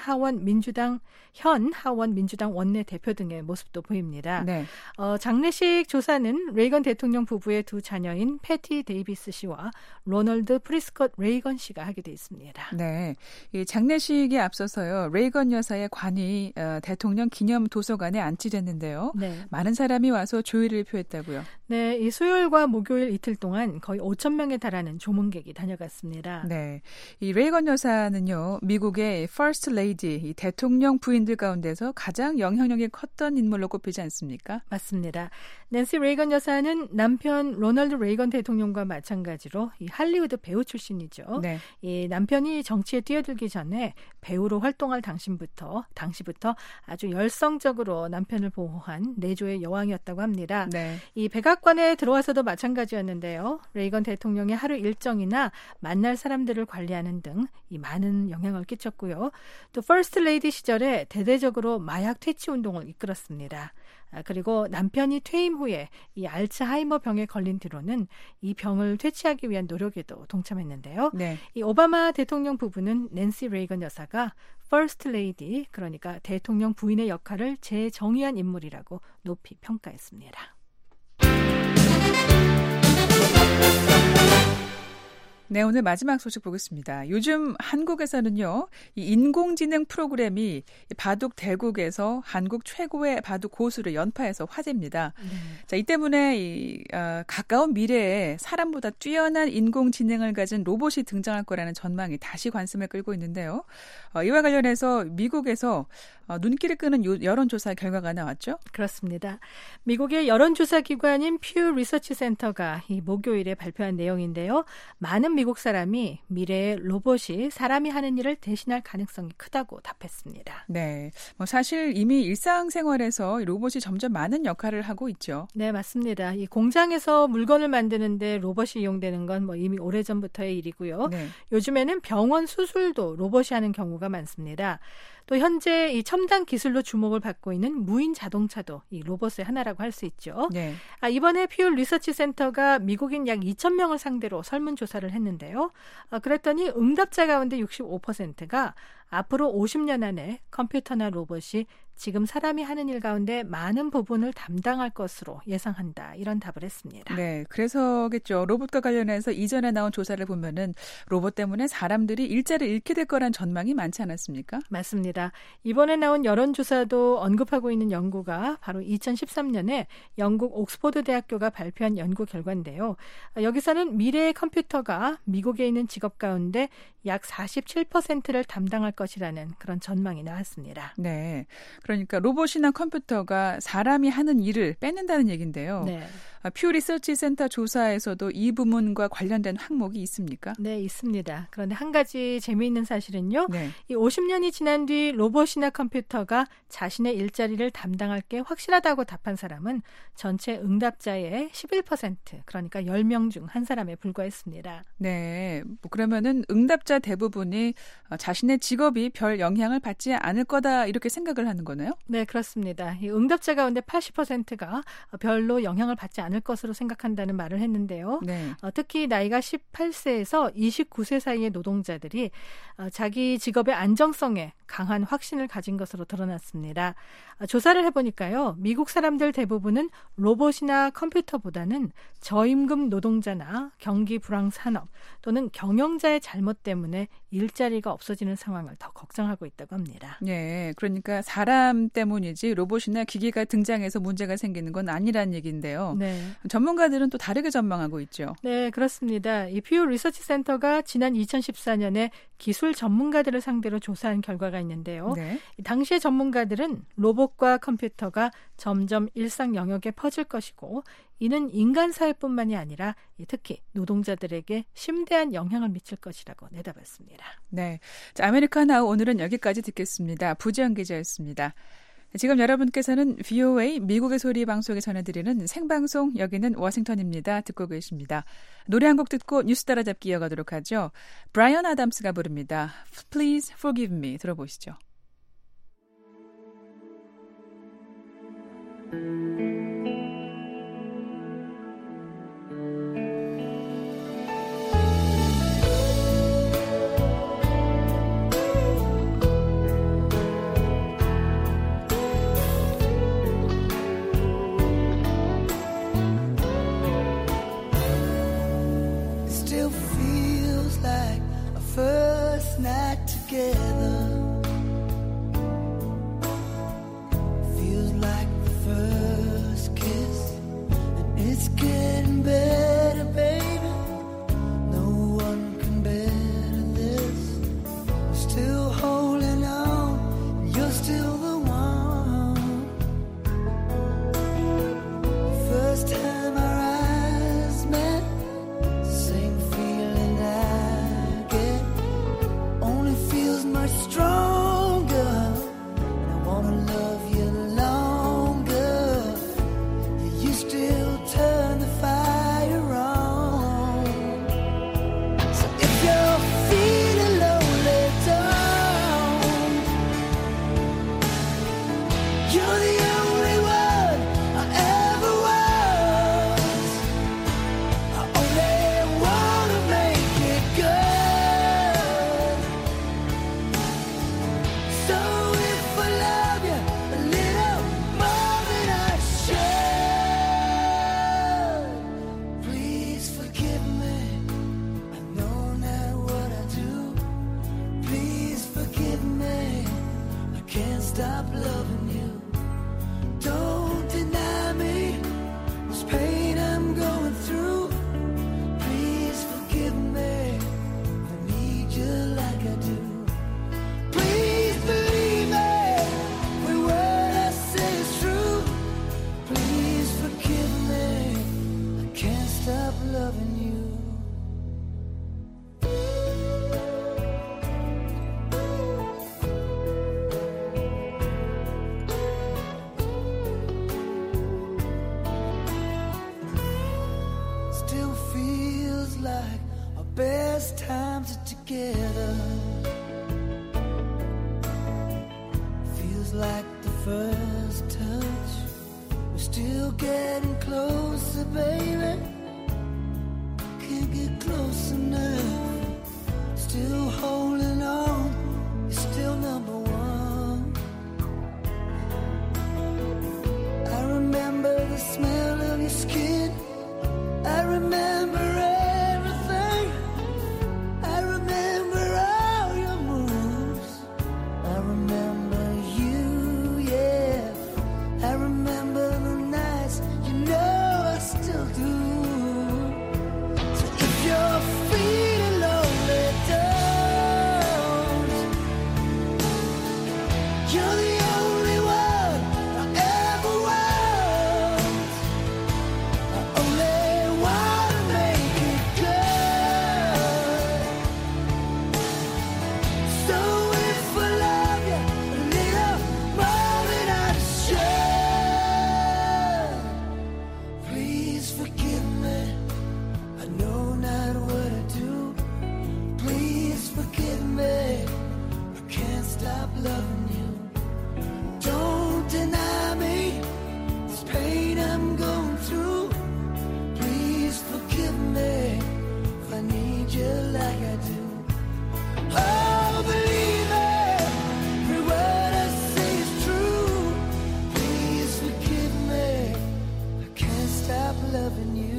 현 하원 민주당 원내대표 등의 모습도 보입니다. 네. 장례식 조사는 레이건 대통령 부부의 두 자녀인 패티 데이비스 씨와 로널드 프리스컷 레이건 씨가 하게 돼 있습니다. 네, 이 장례식에 앞서서요 레이건 여사의 관이 대통령 기념 도서관에 안치됐는데요. 네. 많은 사람이 와서 조의를 표했다고요. 네, 이 수요일과 목요일 이틀 동안 거의 5,000명에 달하는 조문객이 다녀갔습니다. 네, 이 레이건 여사는요 미국의 First Lady, 이 대통령 부인들 가운데서 가장 영향력이 컸던 인물로 꼽히지 않습니까? 맞습니다. 낸시 레이건 여사는 남편 로널드 레이건 대통령과 마찬가지로 이 할리우드 배우 출신이죠. 네. 이 남편이 정치에 뛰어들기 전에 배우로 활동할 당시부터 아주 열성적으로 남편을 보호한 내조의 여왕이었다고 합니다. 네. 이 백악관에 들어와서도 마찬가지였는데요. 레이건 대통령의 하루 일정이나 만날 사람들을 관리하는 등 이 많은 영향을 끼쳤고요. 또 퍼스트 레이디 시절에 대대적으로 마약 퇴치 운동을 이끌었습니다. 그리고 남편이 퇴임 후에 이 알츠하이머 병에 걸린 뒤로는 이 병을 퇴치하기 위한 노력에도 동참했는데요. 네. 이 오바마 대통령 부부는 낸시 레이건 여사가 퍼스트 레이디, 그러니까 대통령 부인의 역할을 재정의한 인물이라고 높이 평가했습니다. 네, 오늘 마지막 소식 보겠습니다. 요즘 한국에서는요, 이 인공지능 프로그램이 바둑 대국에서 한국 최고의 바둑 고수를 연파해서 화제입니다. 자, 이 때문에 가까운 미래에 사람보다 뛰어난 인공지능을 가진 로봇이 등장할 거라는 전망이 다시 관심을 끌고 있는데요. 이와 관련해서 미국에서 눈길을 끄는 여론조사 결과가 나왔죠? 그렇습니다. 미국의 여론조사 기관인 퓨 리서치 센터가 이 목요일에 발표한 내용인데요. 많은 미국 사람이 미래의 로봇이 사람이 하는 일을 대신할 가능성이 크다고 답했습니다. 네, 사실 이미 일상생활에서 로봇이 점점 많은 역할을 하고 있죠. 네, 맞습니다. 이 공장에서 물건을 만드는데 로봇이 이용되는 건 이미 오래전부터의 일이고요. 네. 요즘에는 병원 수술도 로봇이 하는 경우가 많습니다. 또 현재 이 첨단 기술로 주목을 받고 있는 무인 자동차도 이 로봇의 하나라고 할 수 있죠. 네. 이번에 퓨 리서치 센터가 미국인 약 2,000명을 상대로 설문조사를 했는데요. 그랬더니 응답자 가운데 65%가 앞으로 50년 안에 컴퓨터나 로봇이 지금 사람이 하는 일 가운데 많은 부분을 담당할 것으로 예상한다. 이런 답을 했습니다. 네, 그래서겠죠. 로봇과 관련해서 이전에 나온 조사를 보면은 로봇 때문에 사람들이 일자리를 잃게 될 거란 전망이 많지 않았습니까? 맞습니다. 이번에 나온 여론조사도 언급하고 있는 연구가 바로 2013년에 영국 옥스퍼드 대학교가 발표한 연구 결과인데요. 여기서는 미래의 컴퓨터가 미국에 있는 직업 가운데 약 47%를 담당할 것이라는 그런 전망이 나왔습니다. 네, 그러니까 로봇이나 컴퓨터가 사람이 하는 일을 뺏는다는 얘기인데요. 네. 퓨 리서치 센터 조사에서도 이 부문과 관련된 항목이 있습니까? 네, 있습니다. 그런데 한 가지 재미있는 사실은요. 네. 이 50년이 지난 뒤 로봇이나 컴퓨터가 자신의 일자리를 담당할 게 확실하다고 답한 사람은 전체 응답자의 11%, 그러니까 10명 중 한 사람에 불과했습니다. 네, 뭐 그러면은 응답자 대부분이 자신의 직업이 별 영향을 받지 않을 거다 이렇게 생각을 하는 거네요? 네, 그렇습니다. 이 응답자 가운데 80%가 별로 영향을 받지 않을 것으로 생각한다는 말을 했는데요. 네. 특히 나이가 18세에서 29세 사이의 노동자들이 자기 직업의 안정성에 강한 확신을 가진 것으로 드러났습니다. 조사를 해보니까요. 미국 사람들 대부분은 로봇이나 컴퓨터보다는 저임금 노동자나 경기 불황 산업 또는 경영자의 잘못 때문에 일자리가 없어지는 상황을 더 걱정하고 있다고 합니다. 네, 그러니까 사람 때문이지 로봇이나 기계가 등장해서 문제가 생기는 건 아니라는 얘기인데요. 네. 전문가들은 또 다르게 전망하고 있죠. 네, 그렇습니다. 이 퓨 리서치 센터가 지난 2014년에 기술 전문가들을 상대로 조사한 결과가 있는데요. 네. 당시의 전문가들은 로봇과 컴퓨터가 점점 일상 영역에 퍼질 것이고 이는 인간 사회뿐만이 아니라 특히 노동자들에게 심대한 영향을 미칠 것이라고 내다봤습니다. 네, 자, 아메리카나우 오늘은 여기까지 듣겠습니다. 부지영 기자였습니다. 지금 여러분께서는 VOA 미국의 소리 방송에 전해드리는 생방송 여기는 워싱턴입니다. 듣고 계십니다. 노래 한 곡 듣고 뉴스 따라잡기 이어가도록 하죠. 브라이언 아담스가 부릅니다. Please forgive me. 들어보시죠. First night together feels like the first kiss, and it's getting better, baby. No one can better this. I'm still holding on, you're still the one. First time our eyes met, same feeling I get. Only feels much stronger, and I wanna love you longer. You still turn the fire on. So if you're feeling lonely, don't. You're the only one I ever was. I only wanna make it good. So if I love you a little more than I should, please forgive me. I know not what I do. Please forgive me. I can't stop loving you. Don't deny me this pain I'm going through. Please forgive me. I need you like I do. Please believe me when what I say is true. Please forgive me. I can't stop loving you. Still feels like our best times are together. Feels like the first touch. We're still getting closer, baby. Can't get close enough. Still holding on. You're still number one. You're the only one I ever want. I only want to make it good. So if I love you a little more than I should, please forgive me. I know not what I do. Please forgive me. I can't stop loving you. Don't deny me this pain I'm going through. Please forgive me if I need you like I do. Oh, believe me, every word I say is true. Please forgive me. I can't stop loving you.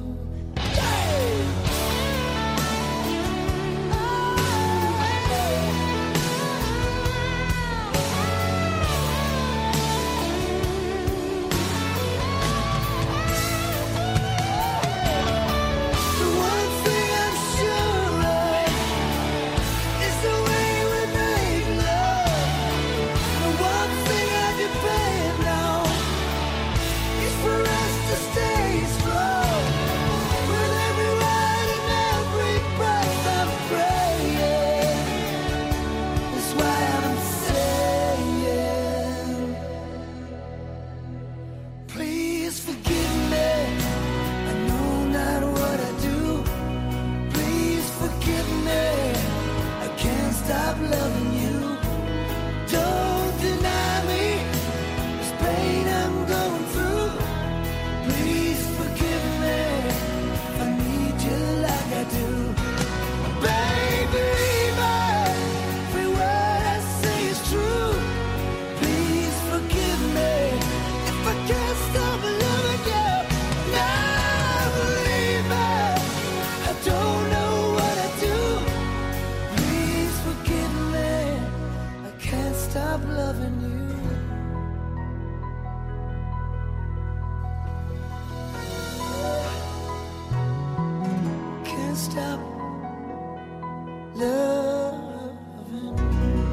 Please forgive me. I know not what I do. Please forgive me. I can't stop loving you. Don't deny me this pain I'm going through. Please forgive me if I need you like I do. Baby, every word I say is true. Please forgive me if I can't stop loving you. Now believe me, I don't know what I do. Please forgive me, I can't stop loving you. Can't stop loving you.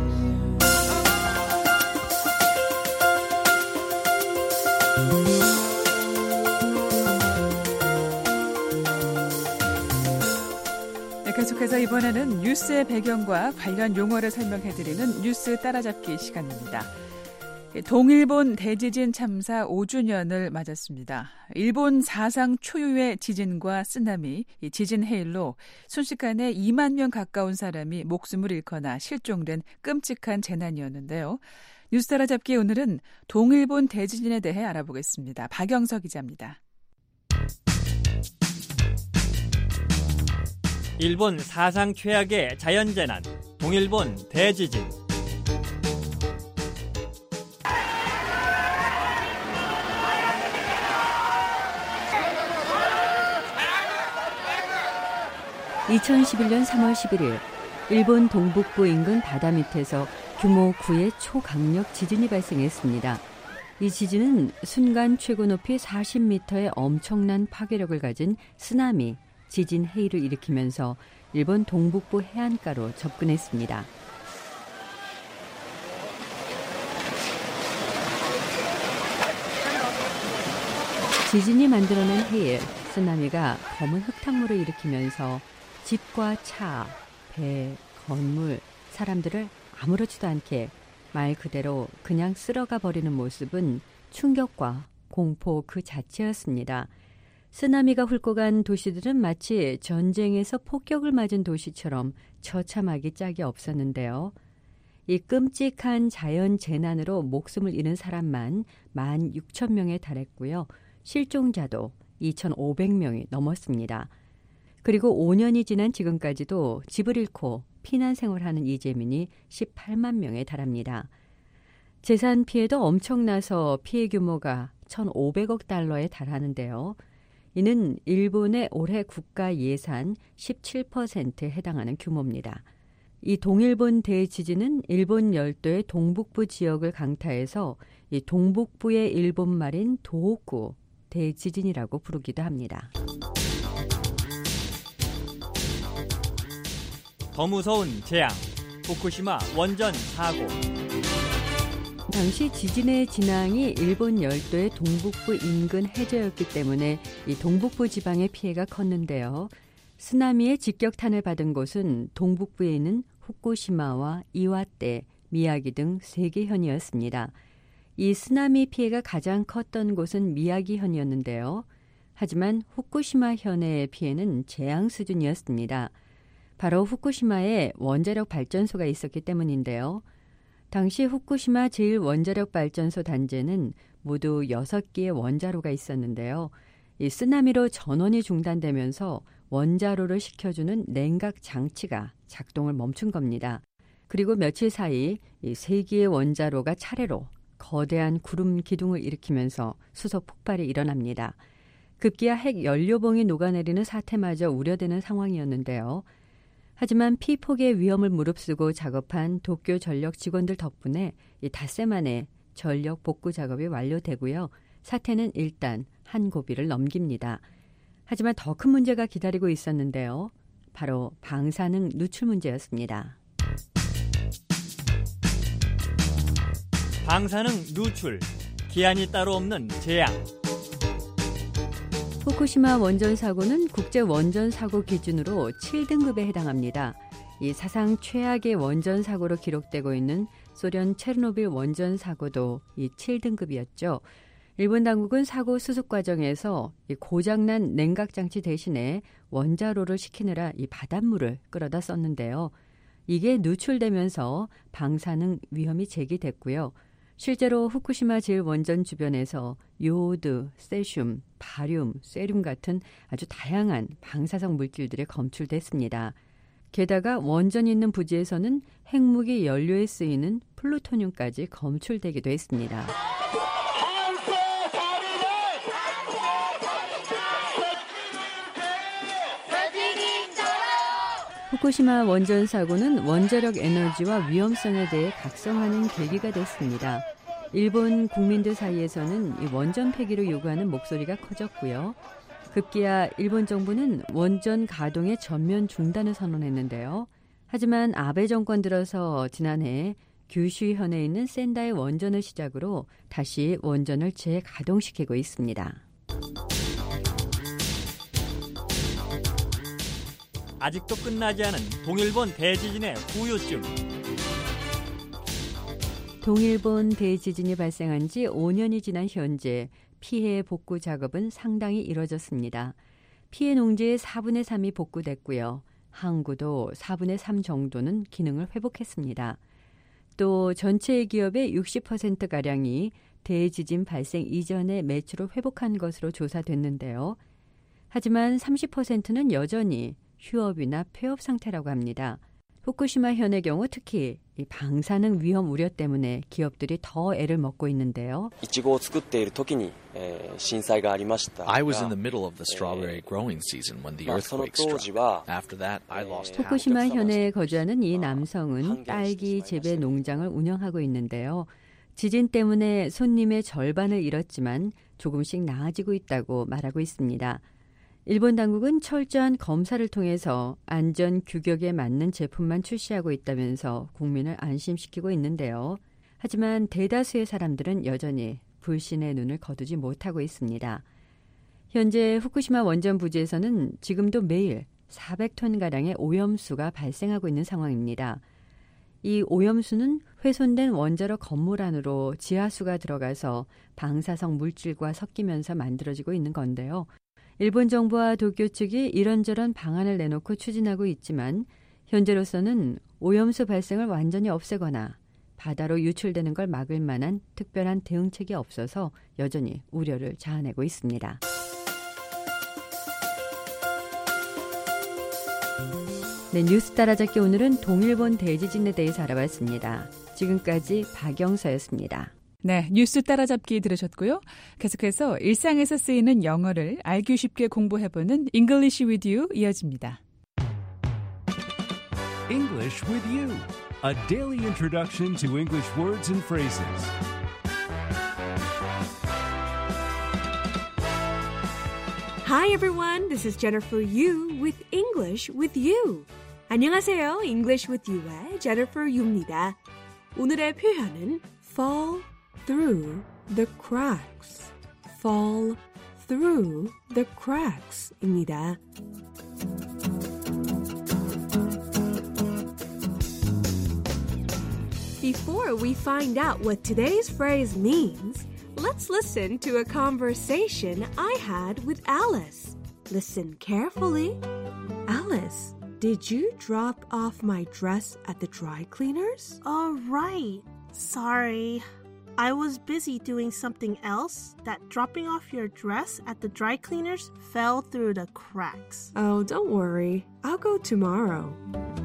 네, 계속해서 이번에는 뉴스의 배경과 관련 용어를 설명해드리는 뉴스 따라잡기 시간입니다. 동일본 대지진 참사 5주년을 맞았습니다. 일본 사상 초유의 지진과 쓰나미, 지진 해일로 순식간에 2만 명 가까운 사람이 목숨을 잃거나 실종된 끔찍한 재난이었는데요. 뉴스 따라잡기 오늘은 동일본 대지진에 대해 알아보겠습니다. 박영석 기자입니다. 일본 사상 최악의 자연재난, 동일본 대지진. (2011년 3월 11일) 일본 동북부 인근 바다 밑에서 규모 9의 초강력 지진이 발생했습니다. 이 지진은 순간 최고 높이 40m의 엄청난 파괴력을 가진 쓰나미, 지진 해일을 일으키면서 일본 동북부 해안가로 접근했습니다. 지진이 만들어낸 해일, 쓰나미가 검은 흙탕물을 일으키면서 집과 차, 배, 건물, 사람들을 아무렇지도 않게 말 그대로 그냥 쓸어가 버리는 모습은 충격과 공포 그 자체였습니다. 쓰나미가 훑고 간 도시들은 마치 전쟁에서 폭격을 맞은 도시처럼 처참하기 짝이 없었는데요. 이 끔찍한 자연 재난으로 목숨을 잃은 사람만 16,000명에 달했고요. 실종자도 2,500명이 넘었습니다. 그리고 5년이 지난 지금까지도 집을 잃고 피난 생활하는 이재민이 18만 명에 달합니다. 재산 피해도 엄청나서 피해 규모가 1,500억 달러에 달하는데요. 이는 일본의 올해 국가 예산 17%에 해당하는 규모입니다. 이 동일본 대지진은 일본 열도의 동북부 지역을 강타해서 이 동북부의 일본 말인 도호쿠 대지진이라고 부르기도 합니다. 더 무서운 재앙, 후쿠시마 원전 사고. 당시 지진의 진앙이 일본 열도의 동북부 인근 해저였기 때문에 이 동북부 지방의 피해가 컸는데요. 쓰나미의 직격탄을 받은 곳은 동북부에 있는 후쿠시마와 이와떼, 미야기 등 3개 현이었습니다. 이 쓰나미 피해가 가장 컸던 곳은 미야기 현이었는데요. 하지만 후쿠시마 현의 피해는 재앙 수준이었습니다. 바로 후쿠시마에 원자력 발전소가 있었기 때문인데요. 당시 후쿠시마 제1원자력발전소 단지에는 모두 6개의 원자로가 있었는데요. 이 쓰나미로 전원이 중단되면서 원자로를 식혀주는 냉각 장치가 작동을 멈춘 겁니다. 그리고 며칠 사이 이 3개의 원자로가 차례로 거대한 구름 기둥을 일으키면서 수소 폭발이 일어납니다. 급기야 핵 연료봉이 녹아내리는 사태마저 우려되는 상황이었는데요. 하지만 피폭의 위험을 무릅쓰고 작업한 도쿄 전력 직원들 덕분에 이 닷새 만에 전력 복구 작업이 완료되고요. 사태는 일단 한 고비를 넘깁니다. 하지만 더 큰 문제가 기다리고 있었는데요. 바로 방사능 누출 문제였습니다. 방사능 누출, 기한이 따로 없는 재앙. 후쿠시마 원전 사고는 국제 원전 사고 기준으로 7등급에 해당합니다. 이 사상 최악의 원전 사고로 기록되고 있는 소련 체르노빌 원전 사고도 이 7등급이었죠. 일본 당국은 사고 수습 과정에서 이 고장난 냉각 장치 대신에 원자로를 식히느라 이 바닷물을 끌어다 썼는데요. 이게 누출되면서 방사능 위험이 제기됐고요. 실제로 후쿠시마 제1원전 주변에서 요오드, 세슘, 바륨, 쇠륨 같은 아주 다양한 방사성 물질들이 검출됐습니다. 게다가 원전이 있는 부지에서는 핵무기 연료에 쓰이는 플루토늄까지 검출되기도 했습니다. 후쿠시마 원전 사고는 원자력 에너지와 위험성에 대해 각성하는 계기가 됐습니다. 일본 국민들 사이에서는 이 원전 폐기를 요구하는 목소리가 커졌고요. 급기야 일본 정부는 원전 가동의 전면 중단을 선언했는데요. 하지만 아베 정권 들어서 지난해 규슈현에 있는 센다이 원전을 시작으로 다시 원전을 재가동시키고 있습니다. 아직도 끝나지 않은 동일본 대지진의 후유증. 동일본 대지진이 발생한 지 5년이 지난 현재 피해 복구 작업은 상당히 이뤄졌습니다. 피해 농지의 4분의 3이 복구됐고요. 항구도 4분의 3 정도는 기능을 회복했습니다. 또 전체 기업의 60%가량이 대지진 발생 이전의 매출을 회복한 것으로 조사됐는데요. 하지만 30%는 여전히 휴업이나 폐업 상태라고 합니다. 후쿠시마 현의 경우 특히 이 방사능 위험 우려 때문에 기업들이 더 애를 먹고 있는데요. I was in the middle of the strawberry growing season when the earthquake struck. After that, I lost half. 후쿠시마 현에 거주하는 이 남성은 딸기 재배 농장을 운영하고 있는데요. 지진 때문에 손님의 절반을 잃었지만 조금씩 나아지고 있다고 말하고 있습니다. 일본 당국은 철저한 검사를 통해서 안전 규격에 맞는 제품만 출시하고 있다면서 국민을 안심시키고 있는데요. 하지만 대다수의 사람들은 여전히 불신의 눈을 거두지 못하고 있습니다. 현재 후쿠시마 원전 부지에서는 지금도 매일 400톤가량의 오염수가 발생하고 있는 상황입니다. 이 오염수는 훼손된 원자로 건물 안으로 지하수가 들어가서 방사성 물질과 섞이면서 만들어지고 있는 건데요. 일본 정부와 도쿄 측이 이런저런 방안을 내놓고 추진하고 있지만 현재로서는 오염수 발생을 완전히 없애거나 바다로 유출되는 걸 막을 만한 특별한 대응책이 없어서 여전히 우려를 자아내고 있습니다. 네, 뉴스 따라잡기 오늘은 동일본 대지진에 대해서 알아봤습니다. 지금까지 박영서였습니다. 네, 뉴스 따라잡기 들으셨고요. 계속해서 일상에서 쓰이는 영어를 알기 쉽게 공부해보는 English with You 이어집니다. English with You, a daily introduction to English words and phrases. Hi everyone, this is Jennifer Yu with English with You. 안녕하세요, English with You의 Jennifer Yu입니다. 오늘의 표현은 fall through the cracks. fall through the cracks입니다. Before we find out what today's phrase means, let's listen to a conversation I had with Alice. Listen carefully. Alice, did you drop off my dress at the dry cleaners? Oh, right. Sorry. I was busy doing something else that dropping off your dress at the dry cleaners fell through the cracks. Oh, don't worry. I'll go tomorrow.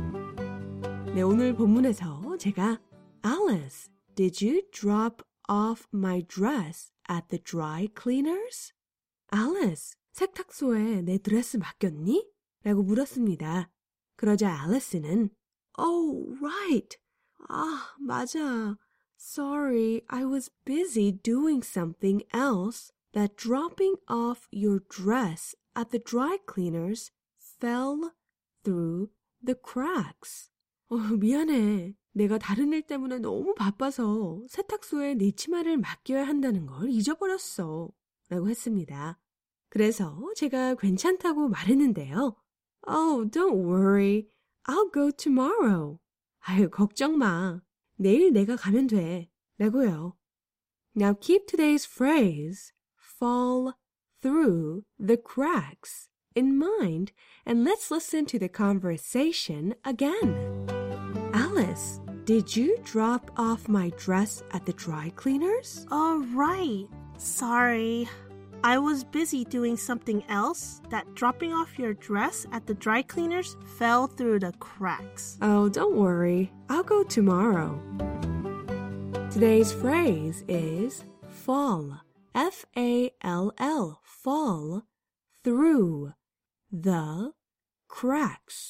네, 오늘 본문에서 제가 Alice, did you drop off my dress at the dry cleaners? Alice, 세탁소에 내 드레스 맡겼니? 라고 물었습니다. 그러자 Alice는 Oh, right. 아, 맞아. Sorry, I was busy doing something else that dropping off your dress at the dry cleaners fell through the cracks. 미안해. 내가 다른 일 때문에 너무 바빠서 세탁소에 네 치마를 맡겨야 한다는 걸 잊어버렸어. 라고 했습니다. 그래서 제가 괜찮다고 말했는데요. Oh, don't worry. I'll go tomorrow. 아유, 걱정 마. 내일 내가 가면 돼. 라고요. Now keep today's phrase, fall through the cracks, in mind, and let's listen to the conversation again. Alice, did you drop off my dress at the dry cleaners? Oh, right. Sorry. I was busy doing something else that dropping off your dress at the dry cleaners fell through the cracks. Oh, don't worry. I'll go tomorrow. Today's phrase is fall, F-A-L-L, fall, through, the, cracks,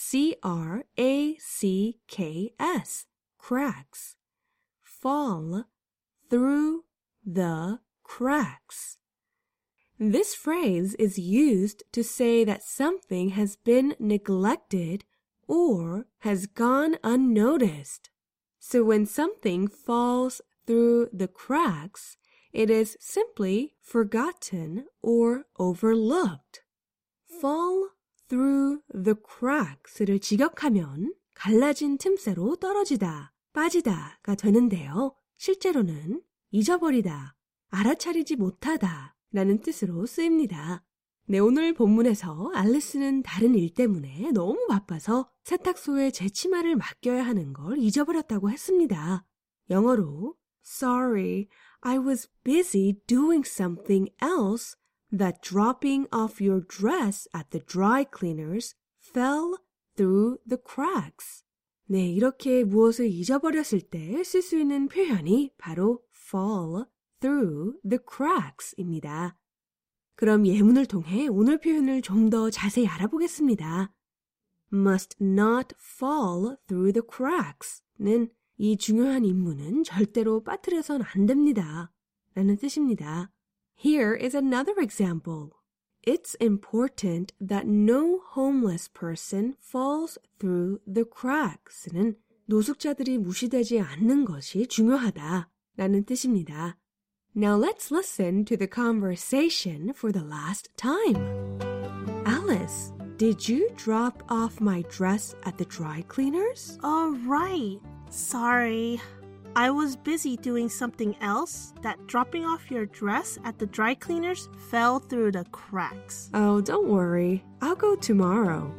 C-R-A-C-K-S, cracks, fall, through, the, cracks. This phrase is used to say that something has been neglected or has gone unnoticed. So when something falls through the cracks, it is simply forgotten or overlooked. Fall through the cracks를 직역하면 갈라진 틈새로 떨어지다, 빠지다가 되는데요. 실제로는 잊어버리다, 알아차리지 못하다 라는 뜻으로 쓰입니다. 네, 오늘 본문에서 알리스는 다른 일 때문에 너무 바빠서 세탁소에 제 치마를 맡겨야 하는 걸 잊어버렸다고 했습니다. 영어로 Sorry, I was busy doing something else that dropping off your dress at the dry cleaners fell through the cracks. 네, 이렇게 무엇을 잊어버렸을 때 쓸 수 있는 표현이 바로 fall through the cracks입니다. 그럼 예문을 통해 오늘 표현을 좀 더 자세히 알아보겠습니다. Must not fall through the cracks는 이 중요한 임무는 절대로 빠뜨려선 안 됩니다. 라는 뜻입니다. Here is another example. It's important that no homeless person falls through the cracks는 노숙자들이 무시되지 않는 것이 중요하다. 라는 뜻입니다. Now let's listen to the conversation for the last time. Alice, did you drop off my dress at the dry cleaners? Oh, right. Sorry. I was busy doing something else that dropping off your dress at the dry cleaners fell through the cracks. Oh, don't worry. I'll go tomorrow.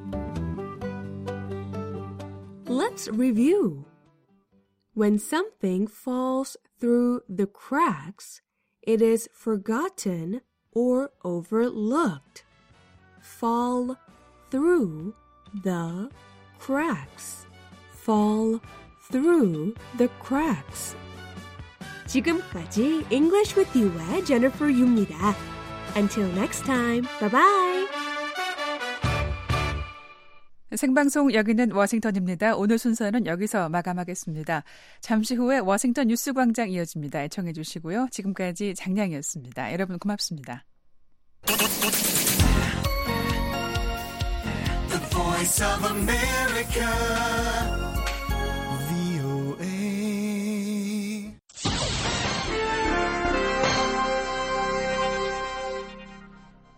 Let's review. When something falls through the cracks, it is forgotten or overlooked. Fall through the cracks. Fall through the cracks. 지금까지 English with You의 Jennifer Yu입니다. Until next time, bye-bye. 생방송 여기는 워싱턴입니다. 오늘 순서는 여기서 마감하겠습니다. 잠시 후에 워싱턴 뉴스광장 이어집니다. 애청해 주시고요. 지금까지 장량이었습니다. 여러분 고맙습니다. The Voice of America.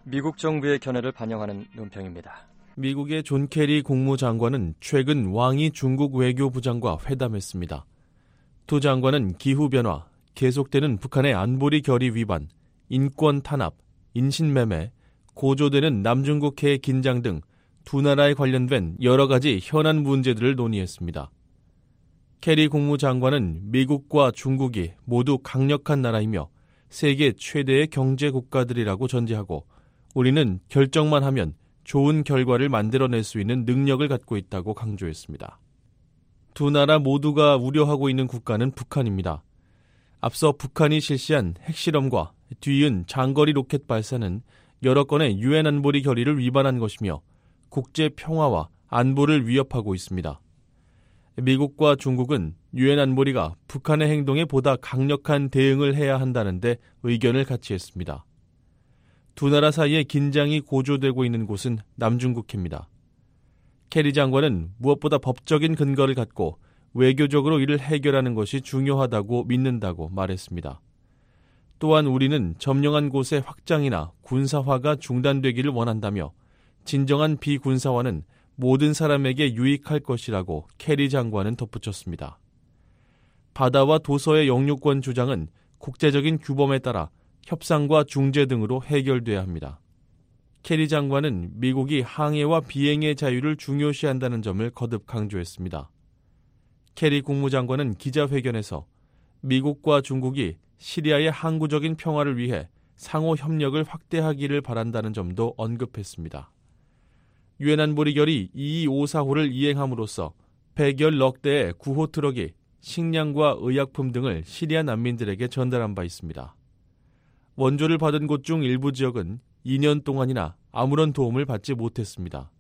미국 정부의 견해를 반영하는 논평입니다. 미국의 존 케리 국무장관은 최근 왕이 중국 외교부장과 회담했습니다. 두 장관은 기후변화, 계속되는 북한의 안보리 결의 위반, 인권 탄압, 인신매매, 고조되는 남중국해의 긴장 등 두 나라에 관련된 여러 가지 현안 문제들을 논의했습니다. 케리 국무장관은 미국과 중국이 모두 강력한 나라이며 세계 최대의 경제 국가들이라고 전제하고 우리는 결정만 하면 좋은 결과를 만들어낼 수 있는 능력을 갖고 있다고 강조했습니다. 두 나라 모두가 우려하고 있는 국가는 북한입니다. 앞서 북한이 실시한 핵실험과 뒤이은 장거리 로켓 발사는 여러 건의 유엔 안보리 결의를 위반한 것이며 국제 평화와 안보를 위협하고 있습니다. 미국과 중국은 유엔 안보리가 북한의 행동에 보다 강력한 대응을 해야 한다는데 의견을 같이 했습니다. 두 나라 사이의 긴장이 고조되고 있는 곳은 남중국해입니다. 케리 장관은 무엇보다 법적인 근거를 갖고 외교적으로 이를 해결하는 것이 중요하다고 믿는다고 말했습니다. 또한 우리는 점령한 곳의 확장이나 군사화가 중단되기를 원한다며 진정한 비군사화는 모든 사람에게 유익할 것이라고 케리 장관은 덧붙였습니다. 바다와 도서의 영유권 주장은 국제적인 규범에 따라 협상과 중재 등으로 해결돼야 합니다. 케리 장관은 미국이 항해와 비행의 자유를 중요시한다는 점을 거듭 강조했습니다. 케리 국무장관은 기자회견에서 미국과 중국이 시리아의 항구적인 평화를 위해 상호 협력을 확대하기를 바란다는 점도 언급했습니다. 유엔 안보리 결의 2254호를 이행함으로써 100여 억 대의 구호 트럭이 식량과 의약품 등을 시리아 난민들에게 전달한 바 있습니다. 원조를 받은 곳 중 일부 지역은 2년 동안이나 아무런 도움을 받지 못했습니다.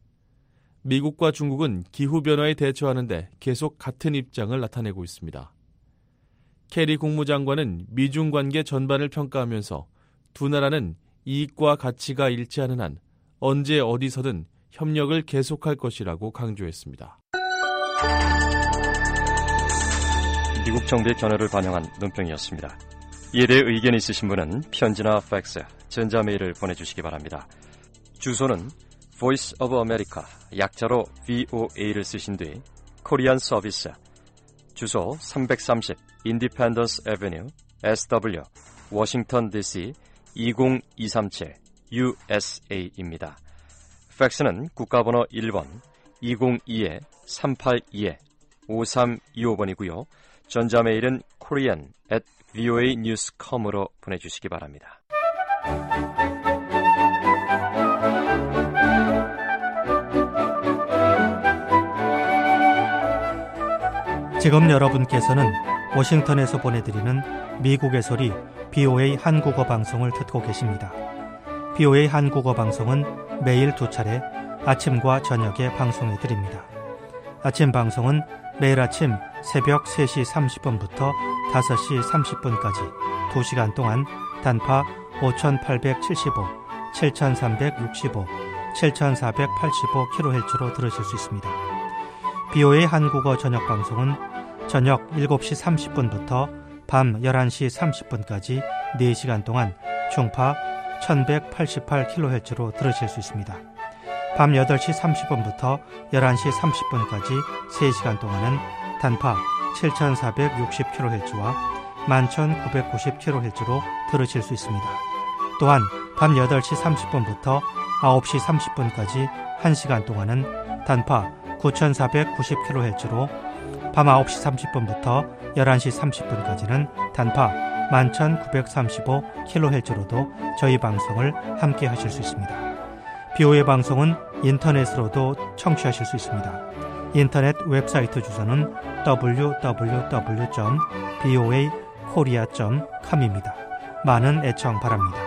미국과 중국은 기후변화에 대처하는데 계속 같은 입장을 나타내고 있습니다. 케리 국무장관은 미중 관계 전반을 평가하면서 두 나라는 이익과 가치가 일치하는 한 언제 어디서든 협력을 계속할 것이라고 강조했습니다. 미국 정부의 견해를 반영한 논평이었습니다. 이에 대해 의견이 있으신 분은 편지나 팩스, 전자메일을 보내주시기 바랍니다. 주소는 Voice of America, 약자로 VOA를 쓰신 뒤 코리안 서비스, 주소 330 Independence Avenue, SW, 워싱턴 DC 20237 USA입니다. 팩스는 국가번호 1번 202-382-5325번이고요. 전자메일은 korean@voanews.com으로 보내주시기 바랍니다. 지금 여러분께서는 워싱턴에서 보내드리는 미국의 소리 BOA 한국어 방송을 듣고 계십니다. BOA 한국어 방송은 매일 두 차례 아침과 저녁에 방송해드립니다. 아침 방송은 매일 아침 새벽 3시 30분부터 5시 30분까지 2시간 동안 단파 5875, 7365, 7485kHz로 들으실 수 있습니다. BOA 한국어 저녁 방송은 저녁 7시 30분부터 밤 11시 30분까지 4시간 동안 중파 1188kHz로 들으실 수 있습니다. 밤 8시 30분부터 11시 30분까지 3시간 동안은 단파 7460kHz와 11990kHz로 들으실 수 있습니다. 또한 밤 8시 30분부터 9시 30분까지 1시간 동안은 단파 9490kHz로 밤 9시 30분부터 11시 30분까지는 단파 11935kHz로도 저희 방송을 함께 하실 수 있습니다. BOA 방송은 인터넷으로도 청취하실 수 있습니다. 인터넷 웹사이트 주소는 www.boakorea.com입니다. 많은 애청 바랍니다.